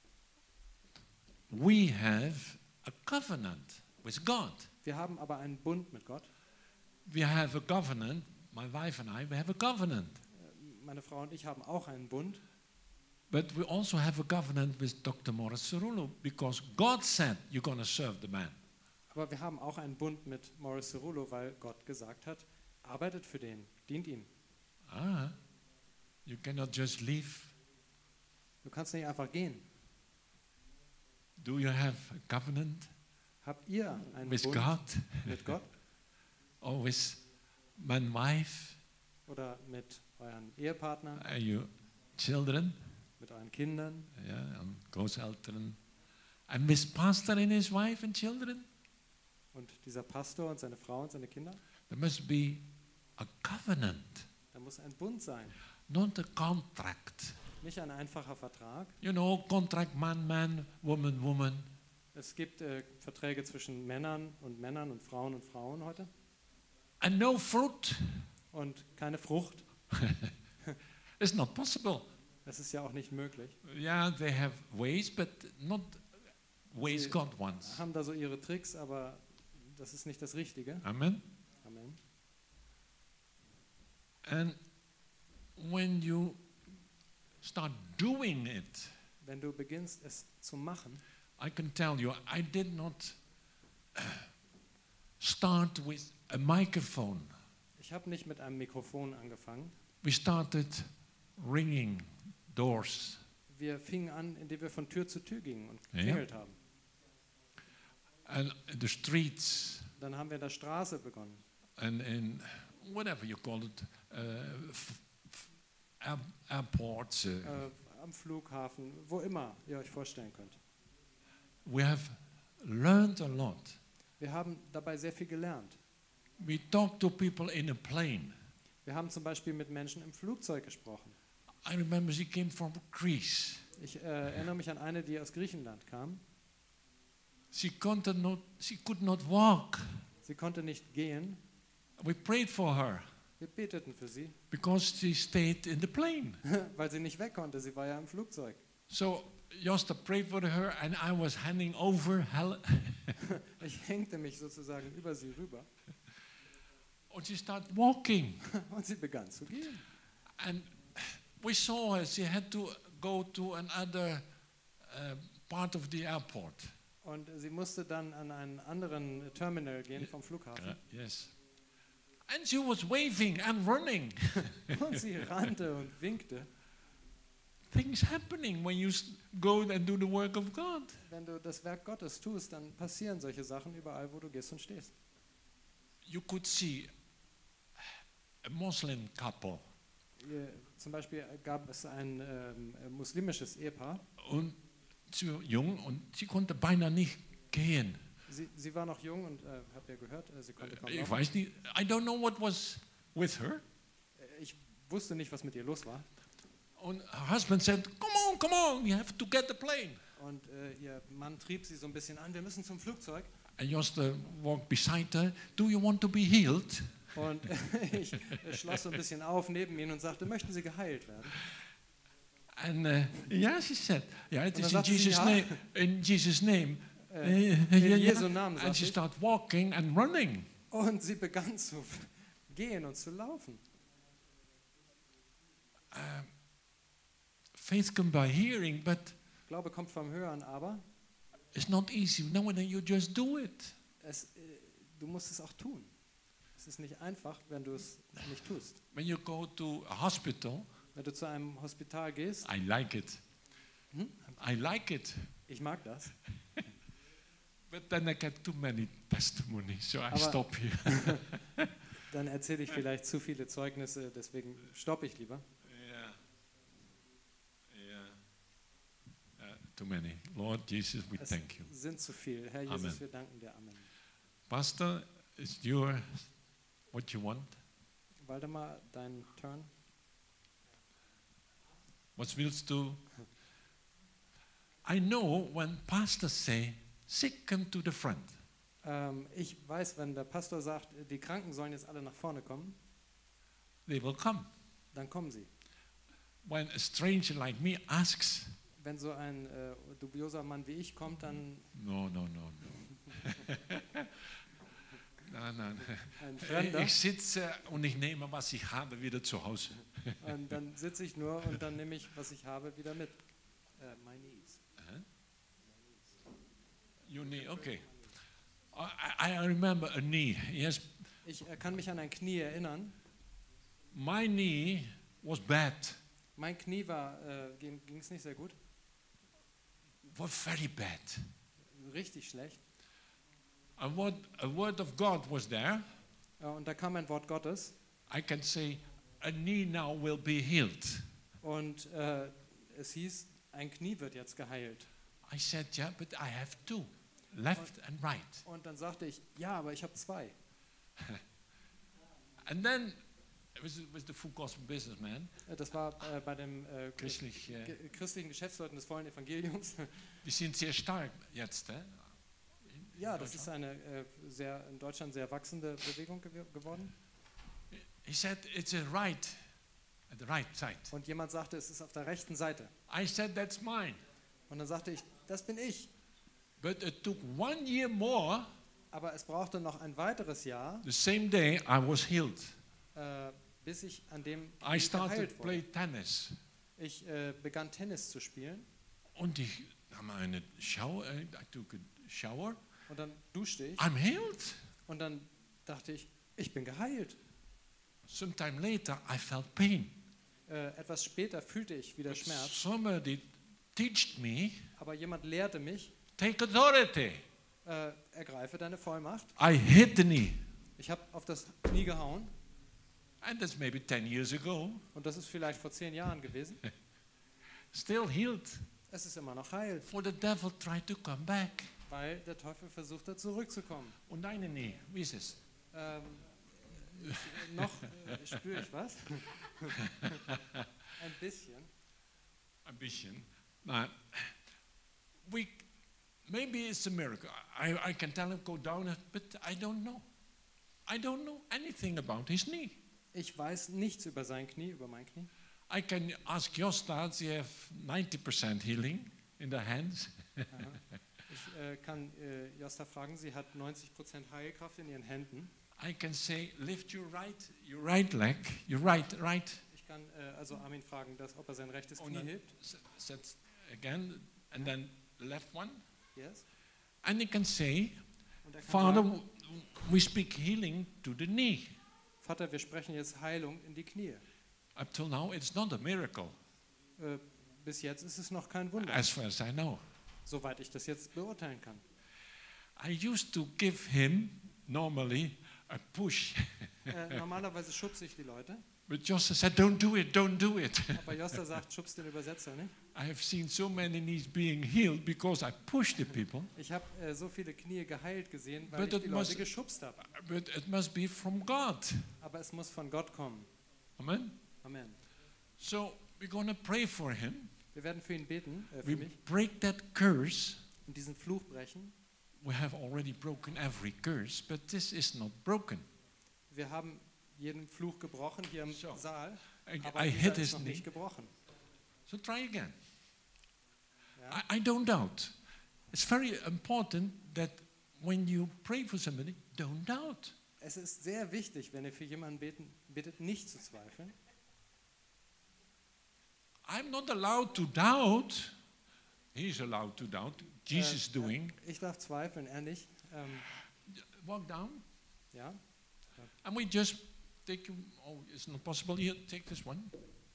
Speaker 3: We have a covenant with God.
Speaker 4: Wir haben aber einen Bund mit Gott.
Speaker 3: We have a covenant, my wife and I, we have a covenant.
Speaker 4: Meine Frau und ich haben auch einen Bund.
Speaker 3: But we also have a covenant with Doctor Morris Cerullo because God said you're going to serve the man.
Speaker 4: Aber wir haben auch einen Bund mit Morris Cerullo, weil Gott gesagt hat, arbeitet für den, dient ihm.
Speaker 3: Ah, you cannot just leave.
Speaker 4: Du kannst nicht einfach gehen.
Speaker 3: Do you have a covenant
Speaker 4: Habt ihr einen
Speaker 3: with
Speaker 4: Bund
Speaker 3: God
Speaker 4: mit Gott
Speaker 3: or with my wife
Speaker 4: oder mit euren Ehepartnern,
Speaker 3: and your children?
Speaker 4: mit euren Kindern
Speaker 3: Yeah, and Großeltern. And with pastor and his wife and children?
Speaker 4: und dieser Pastor und seine Frau und seine Kinder?
Speaker 3: There must be a covenant,
Speaker 4: Da muss ein Bund sein,
Speaker 3: not a contract.
Speaker 4: nicht ein einfacher Vertrag.
Speaker 3: You know, contract man, man, woman, woman.
Speaker 4: Es gibt äh, Verträge zwischen Männern und Männern und Frauen und Frauen heute
Speaker 3: And no fruit.
Speaker 4: und keine Frucht.
Speaker 3: It's not possible.
Speaker 4: Das ist ja auch nicht möglich.
Speaker 3: Yeah, they have ways, but not ways
Speaker 4: Sie
Speaker 3: God wants.
Speaker 4: haben da so ihre Tricks, aber das ist nicht das Richtige.
Speaker 3: Amen.
Speaker 4: Amen.
Speaker 3: And when you start doing it,
Speaker 4: wenn du beginnst, es zu machen,
Speaker 3: I can tell you, I did not start with a microphone.
Speaker 4: ich habe nicht mit einem Mikrofon angefangen.
Speaker 3: We started ringing doors.
Speaker 4: Wir fingen an, indem wir von Tür zu Tür gingen und
Speaker 3: Ja.
Speaker 4: geklingelt haben.
Speaker 3: And the streets
Speaker 4: Dann haben wir in der Straße begonnen.
Speaker 3: and in whatever you call it, uh, f- f- air- airports. Uh,
Speaker 4: Äh, am Flughafen, wo immer ihr euch vorstellen könnt.
Speaker 3: we have learned a lot.
Speaker 4: Wir haben dabei sehr viel gelernt.
Speaker 3: We talk to people in a plane.
Speaker 4: Wir haben zum Beispiel mit Menschen im Flugzeug gesprochen.
Speaker 3: I remember she came from Greece.
Speaker 4: Ich äh, erinnere mich an eine, die aus Griechenland kam.
Speaker 3: She could not, she could not walk.
Speaker 4: Sie konnte nicht gehen.
Speaker 3: We prayed for her
Speaker 4: Wir beteten für sie,
Speaker 3: because she stayed in the plane.
Speaker 4: weil sie nicht weg konnte. Sie war ja im Flugzeug.
Speaker 3: So Josta prayed for her, and I was handing over Helen.
Speaker 4: Ich hängte mich sozusagen über sie rüber
Speaker 3: and she started walking.
Speaker 4: und sie begann zu gehen.
Speaker 3: And we saw her. She had to go to another uh, part of the airport.
Speaker 4: Und sie musste dann an einen anderen Terminal gehen vom Flughafen.
Speaker 3: Uh, yes. And she was waving and running.
Speaker 4: Und sie rannte und winkte.
Speaker 3: Things happening when you s- go and do the work of God.
Speaker 4: Wenn du das Werk Gottes tust, dann passieren solche Sachen überall, wo du gehst und stehst.
Speaker 3: You could see a Muslim couple.
Speaker 4: Ihr, zum Beispiel gab es ein ähm, muslimisches Ehepaar.
Speaker 3: Und sie war jung und sie konnte beinahe nicht gehen.
Speaker 4: Sie, sie war noch jung und äh, habt ihr gehört, äh, sie konnte kaum
Speaker 3: Ich
Speaker 4: laufen.
Speaker 3: weiß nicht, I don't know what was with her.
Speaker 4: Äh, Ich wusste nicht, was mit ihr los war.
Speaker 3: And her husband said, come on, come on, you have to get the plane.
Speaker 4: Und äh, ihr Mann trieb sie so ein bisschen an, wir müssen zum Flugzeug.
Speaker 3: And Josta walked beside her, do you want to be healed?
Speaker 4: Und ich äh, schloss so ein bisschen auf neben ihn und sagte, möchten Sie geheilt werden?
Speaker 3: And uh, yeah, she said, yeah, it
Speaker 4: Und
Speaker 3: is
Speaker 4: dann
Speaker 3: in
Speaker 4: sagte sie,
Speaker 3: Jesus'
Speaker 4: ja.
Speaker 3: name. In Jesus' name.
Speaker 4: Äh,
Speaker 3: Uh,
Speaker 4: in
Speaker 3: yeah, yeah.
Speaker 4: Jesu Namen,
Speaker 3: And she
Speaker 4: sagte ich.
Speaker 3: started walking and running.
Speaker 4: Und sie begann zu gehen und zu laufen.
Speaker 3: Faith comes by hearing, but
Speaker 4: Glaube kommt vom Hören, aber
Speaker 3: it's not easy. No, then you just do it.
Speaker 4: es, äh, du musst es auch tun. Es ist nicht einfach, wenn du es nicht tust.
Speaker 3: When you go to a hospital,
Speaker 4: Wenn du zu einem Hospital gehst,
Speaker 3: I like it.
Speaker 4: Hm?
Speaker 3: I like it.
Speaker 4: ich mag das,
Speaker 3: But then I get too many testimonies, so I
Speaker 4: Aber-
Speaker 3: stop here.
Speaker 4: dann erzähle ich vielleicht zu viele Zeugnisse, deswegen stoppe ich lieber.
Speaker 3: Yeah. Yeah. Uh, too many. Lord Jesus, we
Speaker 4: Es
Speaker 3: thank you.
Speaker 4: sind zu viel. Herr Jesus,
Speaker 3: Amen.
Speaker 4: wir danken dir. Amen.
Speaker 3: Pastor, is your what you want?
Speaker 4: Waldemar, dein Turn.
Speaker 3: What willst du? I know when pastors say, sick, come to the front.
Speaker 4: Ähm, ich weiß, wenn der Pastor sagt, die Kranken sollen jetzt alle nach vorne kommen,
Speaker 3: They will come.
Speaker 4: dann kommen sie.
Speaker 3: When a stranger like me asks,
Speaker 4: Wenn so ein äh, dubioser Mann wie ich kommt, dann
Speaker 3: no, no, no, no. nein, nein.
Speaker 4: ein Fremder,
Speaker 3: Ich sitze und ich nehme, was ich habe, wieder zu Hause.
Speaker 4: und dann sitze ich nur und dann nehme ich, was ich habe, wieder mit. Äh, my knees.
Speaker 3: You need, okay. I, I remember a knee. Yes,
Speaker 4: Ich äh, kann mich an ein Knie erinnern.
Speaker 3: my knee was bad.
Speaker 4: Mein Knie war, äh, ging es nicht sehr gut,
Speaker 3: Was very bad.
Speaker 4: richtig schlecht.
Speaker 3: And what a word of God was there.
Speaker 4: Äh, und da kam ein Wort Gottes
Speaker 3: I can say, a knee now will be healed.
Speaker 4: und äh, es hieß, ein Knie wird jetzt geheilt.
Speaker 3: I said, yeah, but I have two, left and right.
Speaker 4: Und dann sagte ich, ja, aber ich habe zwei.
Speaker 3: And then it was, it was the full gospel businessman,
Speaker 4: Äh, Das war äh, bei dem äh,
Speaker 3: christlich, äh,
Speaker 4: ge- christlichen Geschäftsleuten des vollen Evangeliums.
Speaker 3: die sind sehr stark jetzt. Eh?
Speaker 4: Ja, das ist eine äh, sehr, in Deutschland sehr wachsende Bewegung gew geworden.
Speaker 3: He said, it's a right, at the right side.
Speaker 4: Und jemand sagte, es ist auf der rechten Seite.
Speaker 3: I said, that's mine.
Speaker 4: Und dann sagte ich, das bin ich.
Speaker 3: But it took one year more.
Speaker 4: Aber es brauchte noch ein weiteres Jahr,
Speaker 3: The same day I was healed.
Speaker 4: äh, bis ich an dem
Speaker 3: I started
Speaker 4: geheilt
Speaker 3: to play
Speaker 4: wurde.
Speaker 3: tennis.
Speaker 4: Ich äh, begann Tennis zu spielen
Speaker 3: Und ich nahm eine Shower, I took a shower.
Speaker 4: und dann duschte ich
Speaker 3: I'm healed.
Speaker 4: und dann dachte ich, ich bin geheilt.
Speaker 3: Sometime later, I felt pain.
Speaker 4: Äh, etwas später fühlte ich wieder Schmerz,
Speaker 3: Somebody taught me,
Speaker 4: aber jemand lehrte mich,
Speaker 3: take authority.
Speaker 4: äh, ergreife deine Vollmacht.
Speaker 3: I hit the knee.
Speaker 4: Ich habe auf das Knie gehauen
Speaker 3: And that's maybe ten years ago.
Speaker 4: und das ist vielleicht vor zehn Jahren gewesen.
Speaker 3: Still healed.
Speaker 4: Es ist immer noch heil,
Speaker 3: For the devil tried to come back.
Speaker 4: weil der Teufel versucht hat, zurückzukommen.
Speaker 3: Und deine Knee, wie ist es?
Speaker 4: Ähm, ich, noch äh, spüre ich was. Ein bisschen.
Speaker 3: Ambition. Now, we, maybe it's a miracle. I, I can tell him go down, but I don't know. I don't know anything about his knee.
Speaker 4: Ich weiß nichts über sein Knie, über mein Knie.
Speaker 3: I can ask Josta, they have ninety percent healing in the hands.
Speaker 4: Ich äh, kann äh, Josta fragen, sie hat neunzig Prozent Heilkraft in ihren Händen.
Speaker 3: I can say, lift your right, your right leg, your right, right.
Speaker 4: Ich kann äh, also Armin fragen, dass, ob er sein rechtes
Speaker 3: Und
Speaker 4: Knie
Speaker 3: dann
Speaker 4: hebt.
Speaker 3: s- set again, and then the left one.
Speaker 4: Yes.
Speaker 3: And he can say,
Speaker 4: Und er kann
Speaker 3: Father,
Speaker 4: sagen,
Speaker 3: we speak healing to the knee.
Speaker 4: Vater, wir sprechen jetzt Heilung in die Knie.
Speaker 3: Up till now, it's not a miracle,
Speaker 4: Äh, bis jetzt ist es noch kein Wunder,
Speaker 3: as far as I know.
Speaker 4: soweit ich das jetzt beurteilen kann.
Speaker 3: I used to give him normally a push,
Speaker 4: Äh, normalerweise schubse ich die Leute,
Speaker 3: but Josta said, "Don't do it, don't do it."
Speaker 4: aber Josta sagt, schubst den Übersetzer nicht.
Speaker 3: I have seen so many knees being healed because I pushed the people,
Speaker 4: Ich habe äh, so viele Knie geheilt gesehen, weil
Speaker 3: But
Speaker 4: ich
Speaker 3: it
Speaker 4: die Leute
Speaker 3: must-
Speaker 4: geschubst habe.
Speaker 3: but it must be from God.
Speaker 4: Aber es muss von Gott kommen.
Speaker 3: Amen.
Speaker 4: Amen.
Speaker 3: So we're going to pray for him.
Speaker 4: Wir werden für ihn beten, äh,
Speaker 3: We
Speaker 4: für mich,
Speaker 3: break that curse.
Speaker 4: und diesen Fluch brechen.
Speaker 3: We have already broken every curse, but this is not broken.
Speaker 4: Wir haben jeden Fluch gebrochen hier im
Speaker 3: So,
Speaker 4: Saal,
Speaker 3: I,
Speaker 4: aber
Speaker 3: I
Speaker 4: dieser
Speaker 3: hit
Speaker 4: ist
Speaker 3: his
Speaker 4: noch
Speaker 3: knee.
Speaker 4: nicht gebrochen.
Speaker 3: So try again.
Speaker 4: Ja?
Speaker 3: I, I don't doubt. It's very important that when you pray for somebody, don't doubt.
Speaker 4: Es ist sehr wichtig, wenn ihr für jemanden beten, bittet, nicht zu zweifeln.
Speaker 3: I'm not allowed to doubt. He's allowed to doubt. Jesus
Speaker 4: Äh,
Speaker 3: doing.
Speaker 4: Ich darf zweifeln, er nicht. Ähm,
Speaker 3: Walk down.
Speaker 4: ja?
Speaker 3: And we just take, oh, it's not possible here, take this one.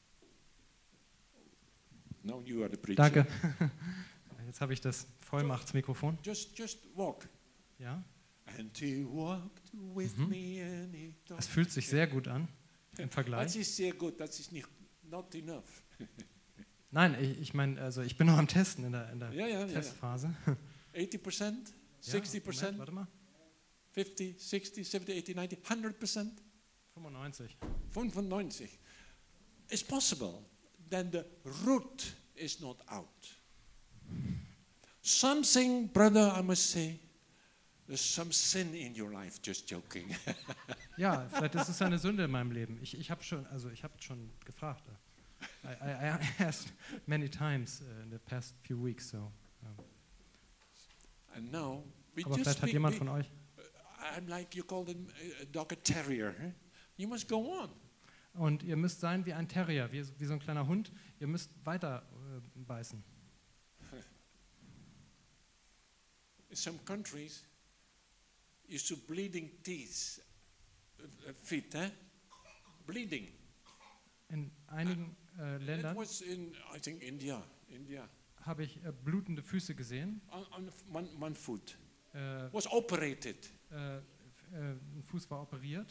Speaker 3: No, you are the preacher.
Speaker 4: Danke. Jetzt habe ich das Vollmachtsmikrofon.
Speaker 3: Just, just walk.
Speaker 4: Ja?
Speaker 3: And he walked with
Speaker 4: Mhm.
Speaker 3: me and he talked.
Speaker 4: Es fühlt sich sehr gut an im
Speaker 3: Das
Speaker 4: Vergleich.
Speaker 3: ist sehr gut, das ist nicht not enough.
Speaker 4: Nein, ich, ich meine, also ich bin noch am Testen in der, in der
Speaker 3: Ja, ja, ja, ja.
Speaker 4: Testphase.
Speaker 3: eighty percent,
Speaker 4: Ja,
Speaker 3: sixty
Speaker 4: Moment,
Speaker 3: percent,
Speaker 4: warte mal.
Speaker 3: fifty, sixty, seventy, eighty, ninety, hundred percent,
Speaker 4: fünfundneunzig.
Speaker 3: ninety-five. It's possible. Then the root is not out. Something, brother, I must say, there's some sin in your life. Just joking.
Speaker 4: Ja, vielleicht ist es eine Sünde in meinem Leben. Ich, ich habe schon, also ich habe schon gefragt. I, I, I asked many times uh, in the past few weeks. So, um,
Speaker 3: And now we
Speaker 4: aber
Speaker 3: just
Speaker 4: vielleicht hat
Speaker 3: speak.
Speaker 4: jemand
Speaker 3: We,
Speaker 4: von euch.
Speaker 3: I'm like you call them a dog a terrier. Huh? You must go on.
Speaker 4: Und ihr müsst sein wie ein Terrier, wie, wie so ein kleiner Hund. Ihr müsst weiter äh, beißen.
Speaker 3: In some countries, you see bleeding teeth, uh, feet, eh? Bleeding.
Speaker 4: In einigen äh,
Speaker 3: It
Speaker 4: Ländern
Speaker 3: was in, I think, India. India.
Speaker 4: habe ich äh, blutende Füße gesehen.
Speaker 3: On, on one, one foot.
Speaker 4: Äh,
Speaker 3: Was operated.
Speaker 4: äh, f- äh, ein Fuß war operiert.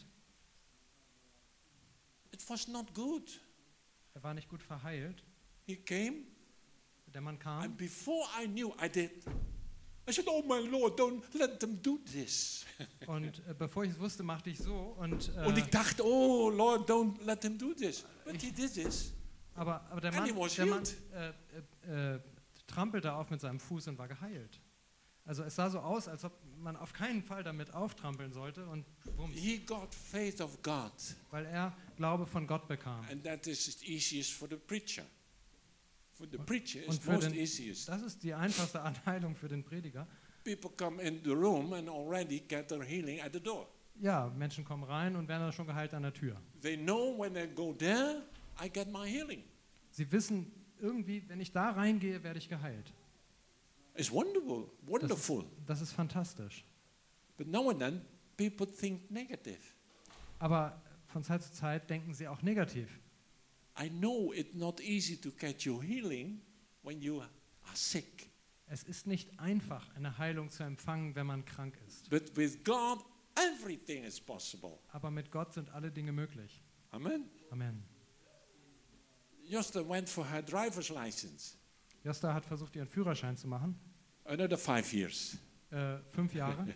Speaker 3: It was not good.
Speaker 4: Er war nicht gut verheilt.
Speaker 3: He came,
Speaker 4: Der Mann kam.
Speaker 3: and before I knew, I did. I said, "Oh my Lord, don't let them do this."
Speaker 4: Und äh, bevor ich es wusste, machte ich so. Und, äh,
Speaker 3: Und ich dachte, "Oh Lord, don't let them do this." But he did this.
Speaker 4: aber, aber der
Speaker 3: And
Speaker 4: Mann,
Speaker 3: he was
Speaker 4: der Mann
Speaker 3: healed.
Speaker 4: äh, äh, äh, trampelte auf mit seinem Fuß und war geheilt. Also es sah so aus, als ob man auf keinen Fall damit auftrampeln sollte. Und bums,
Speaker 3: He got faith of God,
Speaker 4: weil er Glaube von Gott bekam.
Speaker 3: and that is the easiest for the preacher. For the preacher,
Speaker 4: Und
Speaker 3: it's
Speaker 4: für
Speaker 3: most
Speaker 4: den,
Speaker 3: easiest.
Speaker 4: das ist die einfachste Anheilung für den Prediger.
Speaker 3: People come in the room and already get their healing at the door.
Speaker 4: Ja, Menschen kommen rein und werden dann schon geheilt an der Tür.
Speaker 3: They know when they go there, I get my healing.
Speaker 4: Sie wissen irgendwie, wenn ich da reingehe, werde ich geheilt.
Speaker 3: It's wonderful,
Speaker 4: Das
Speaker 3: wonderful.
Speaker 4: ist, das ist fantastisch.
Speaker 3: But now and then, people think negative.
Speaker 4: Aber von Zeit zu Zeit denken sie auch negativ.
Speaker 3: I know it's not easy to get your healing when you are sick.
Speaker 4: Es ist nicht einfach, eine Heilung zu empfangen, wenn man krank ist.
Speaker 3: But with God, everything is possible.
Speaker 4: Aber mit Gott sind alle Dinge möglich.
Speaker 3: Amen.
Speaker 4: Amen.
Speaker 3: Josta went for her driver's license.
Speaker 4: Josta hat versucht, ihren Führerschein zu machen.
Speaker 3: Another five years.
Speaker 4: Äh, fünf Jahre.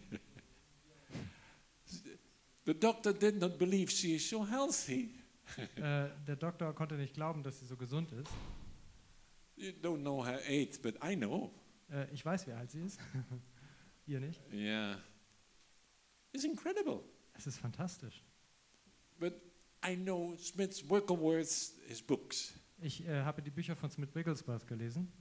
Speaker 3: The doctor did not believe she is so healthy.
Speaker 4: äh, der Doktor konnte nicht glauben, dass sie so gesund ist.
Speaker 3: You don't know her age, but I know.
Speaker 4: Äh, ich weiß, wie alt sie ist. Ihr nicht.
Speaker 3: Yeah. It's incredible.
Speaker 4: Es ist fantastisch.
Speaker 3: But I know Smith Wigglesworth, his books.
Speaker 4: Ich äh, habe die Bücher von Smith Wigglesworth gelesen.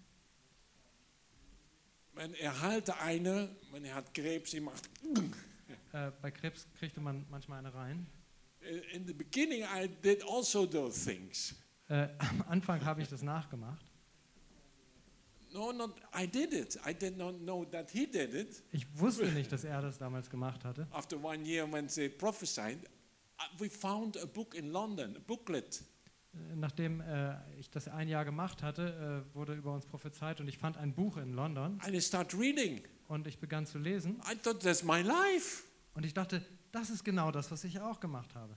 Speaker 3: Wenn er halte eine, wenn er hat Krebs, er macht.
Speaker 4: Äh, bei Krebs kriegte man manchmal eine rein.
Speaker 3: In the beginning, I did also those things.
Speaker 4: Äh, am Anfang habe ich das nachgemacht.
Speaker 3: No, not I did it. I did not know that he did it.
Speaker 4: Ich wusste nicht, dass er das damals gemacht hatte.
Speaker 3: After one year, when they prophesied, uh, we found a book in London, a booklet.
Speaker 4: Äh, Nachdem äh, ich das ein Jahr gemacht hatte, äh, wurde über uns prophezeit und ich fand ein Buch in London
Speaker 3: And I start reading.
Speaker 4: und ich begann zu lesen
Speaker 3: I thought that's my life.
Speaker 4: und ich dachte, das ist genau das, was ich auch gemacht habe.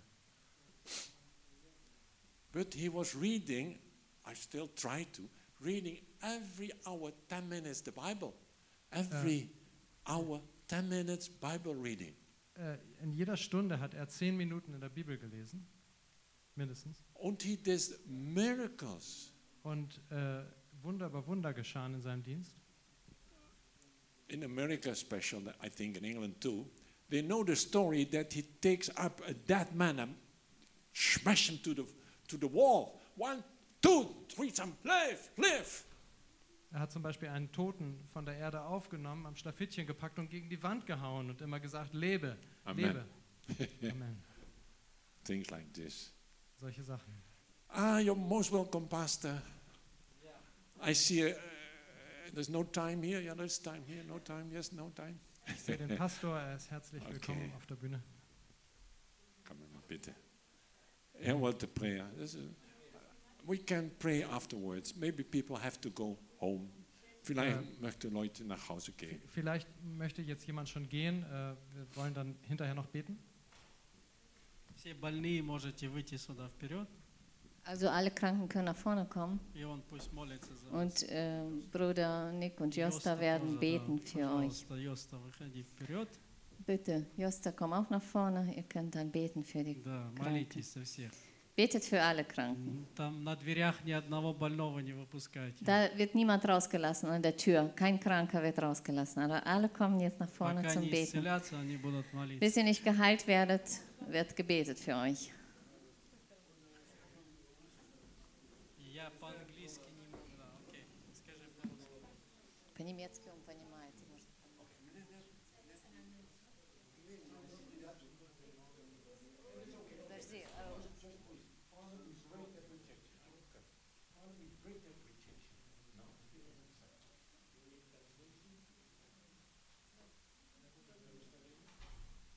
Speaker 3: But he was reading, I still try to, reading every hour, ten minutes the Bible. Every hour, ten minutes Bible reading.
Speaker 4: Äh, in jeder Stunde hat er zehn Minuten in der Bibel gelesen, mindestens.
Speaker 3: And he did miracles.
Speaker 4: Und äh, Wunder über Wunder geschahen in seinem Dienst.
Speaker 3: In America, special, I think in England too, they know the story that he takes up a dead man and smash him to the to the wall. One, two, three, some live, live.
Speaker 4: Er hat zum Beispiel einen Toten von der Erde aufgenommen, am Schlafittchen gepackt und gegen die Wand gehauen und immer gesagt, lebe,
Speaker 3: Amen.
Speaker 4: lebe. Amen.
Speaker 3: Things like this.
Speaker 4: Solche Sachen.
Speaker 3: Ah, you're most welcome, Pastor. I see. Uh, there's no time here. Yeah, there's time here. No time. Yes, no time.
Speaker 4: Ich sehe den Pastor, er ist herzlich
Speaker 3: Okay.
Speaker 4: willkommen auf der Bühne.
Speaker 3: Come on, bitte. And what the prayer? This is- We can pray afterwards. Maybe people have to go home. Vielleicht
Speaker 4: Ja.
Speaker 3: möchten Leute nach Hause gehen.
Speaker 4: Vielleicht möchte jetzt jemand schon gehen. Äh, wir wollen dann hinterher noch beten.
Speaker 1: Все больные можете выйти сюда вперед,
Speaker 2: Also alle Kranken können nach vorne kommen
Speaker 1: и он пусть молится за вас.
Speaker 2: und äh, Bruder Nick und Josta werden
Speaker 1: тоже,
Speaker 2: beten
Speaker 1: да.
Speaker 2: für euch.
Speaker 1: Пожалуйста, Йоста, выходи вперед.
Speaker 2: Bitte, Josta, komm auch nach vorne. Ihr könnt dann beten für die
Speaker 1: Да,
Speaker 2: Kranken.
Speaker 1: молитесь за всех.
Speaker 2: Betet für alle Kranken.
Speaker 1: Там на дверях ни одного больного не выпускайте.
Speaker 2: Da wird niemand rausgelassen an der Tür. Kein Kranker wird rausgelassen. Aber alle kommen jetzt nach vorne
Speaker 1: Пока
Speaker 2: zum
Speaker 1: не
Speaker 2: Beten.
Speaker 1: исцелятся, они будут молиться.
Speaker 2: Bis ihr nicht geheilt werdet, wird gebetet für euch.
Speaker 1: Я по-английски не могу. Да, окей. Скажи по-русски.
Speaker 2: По-немецки.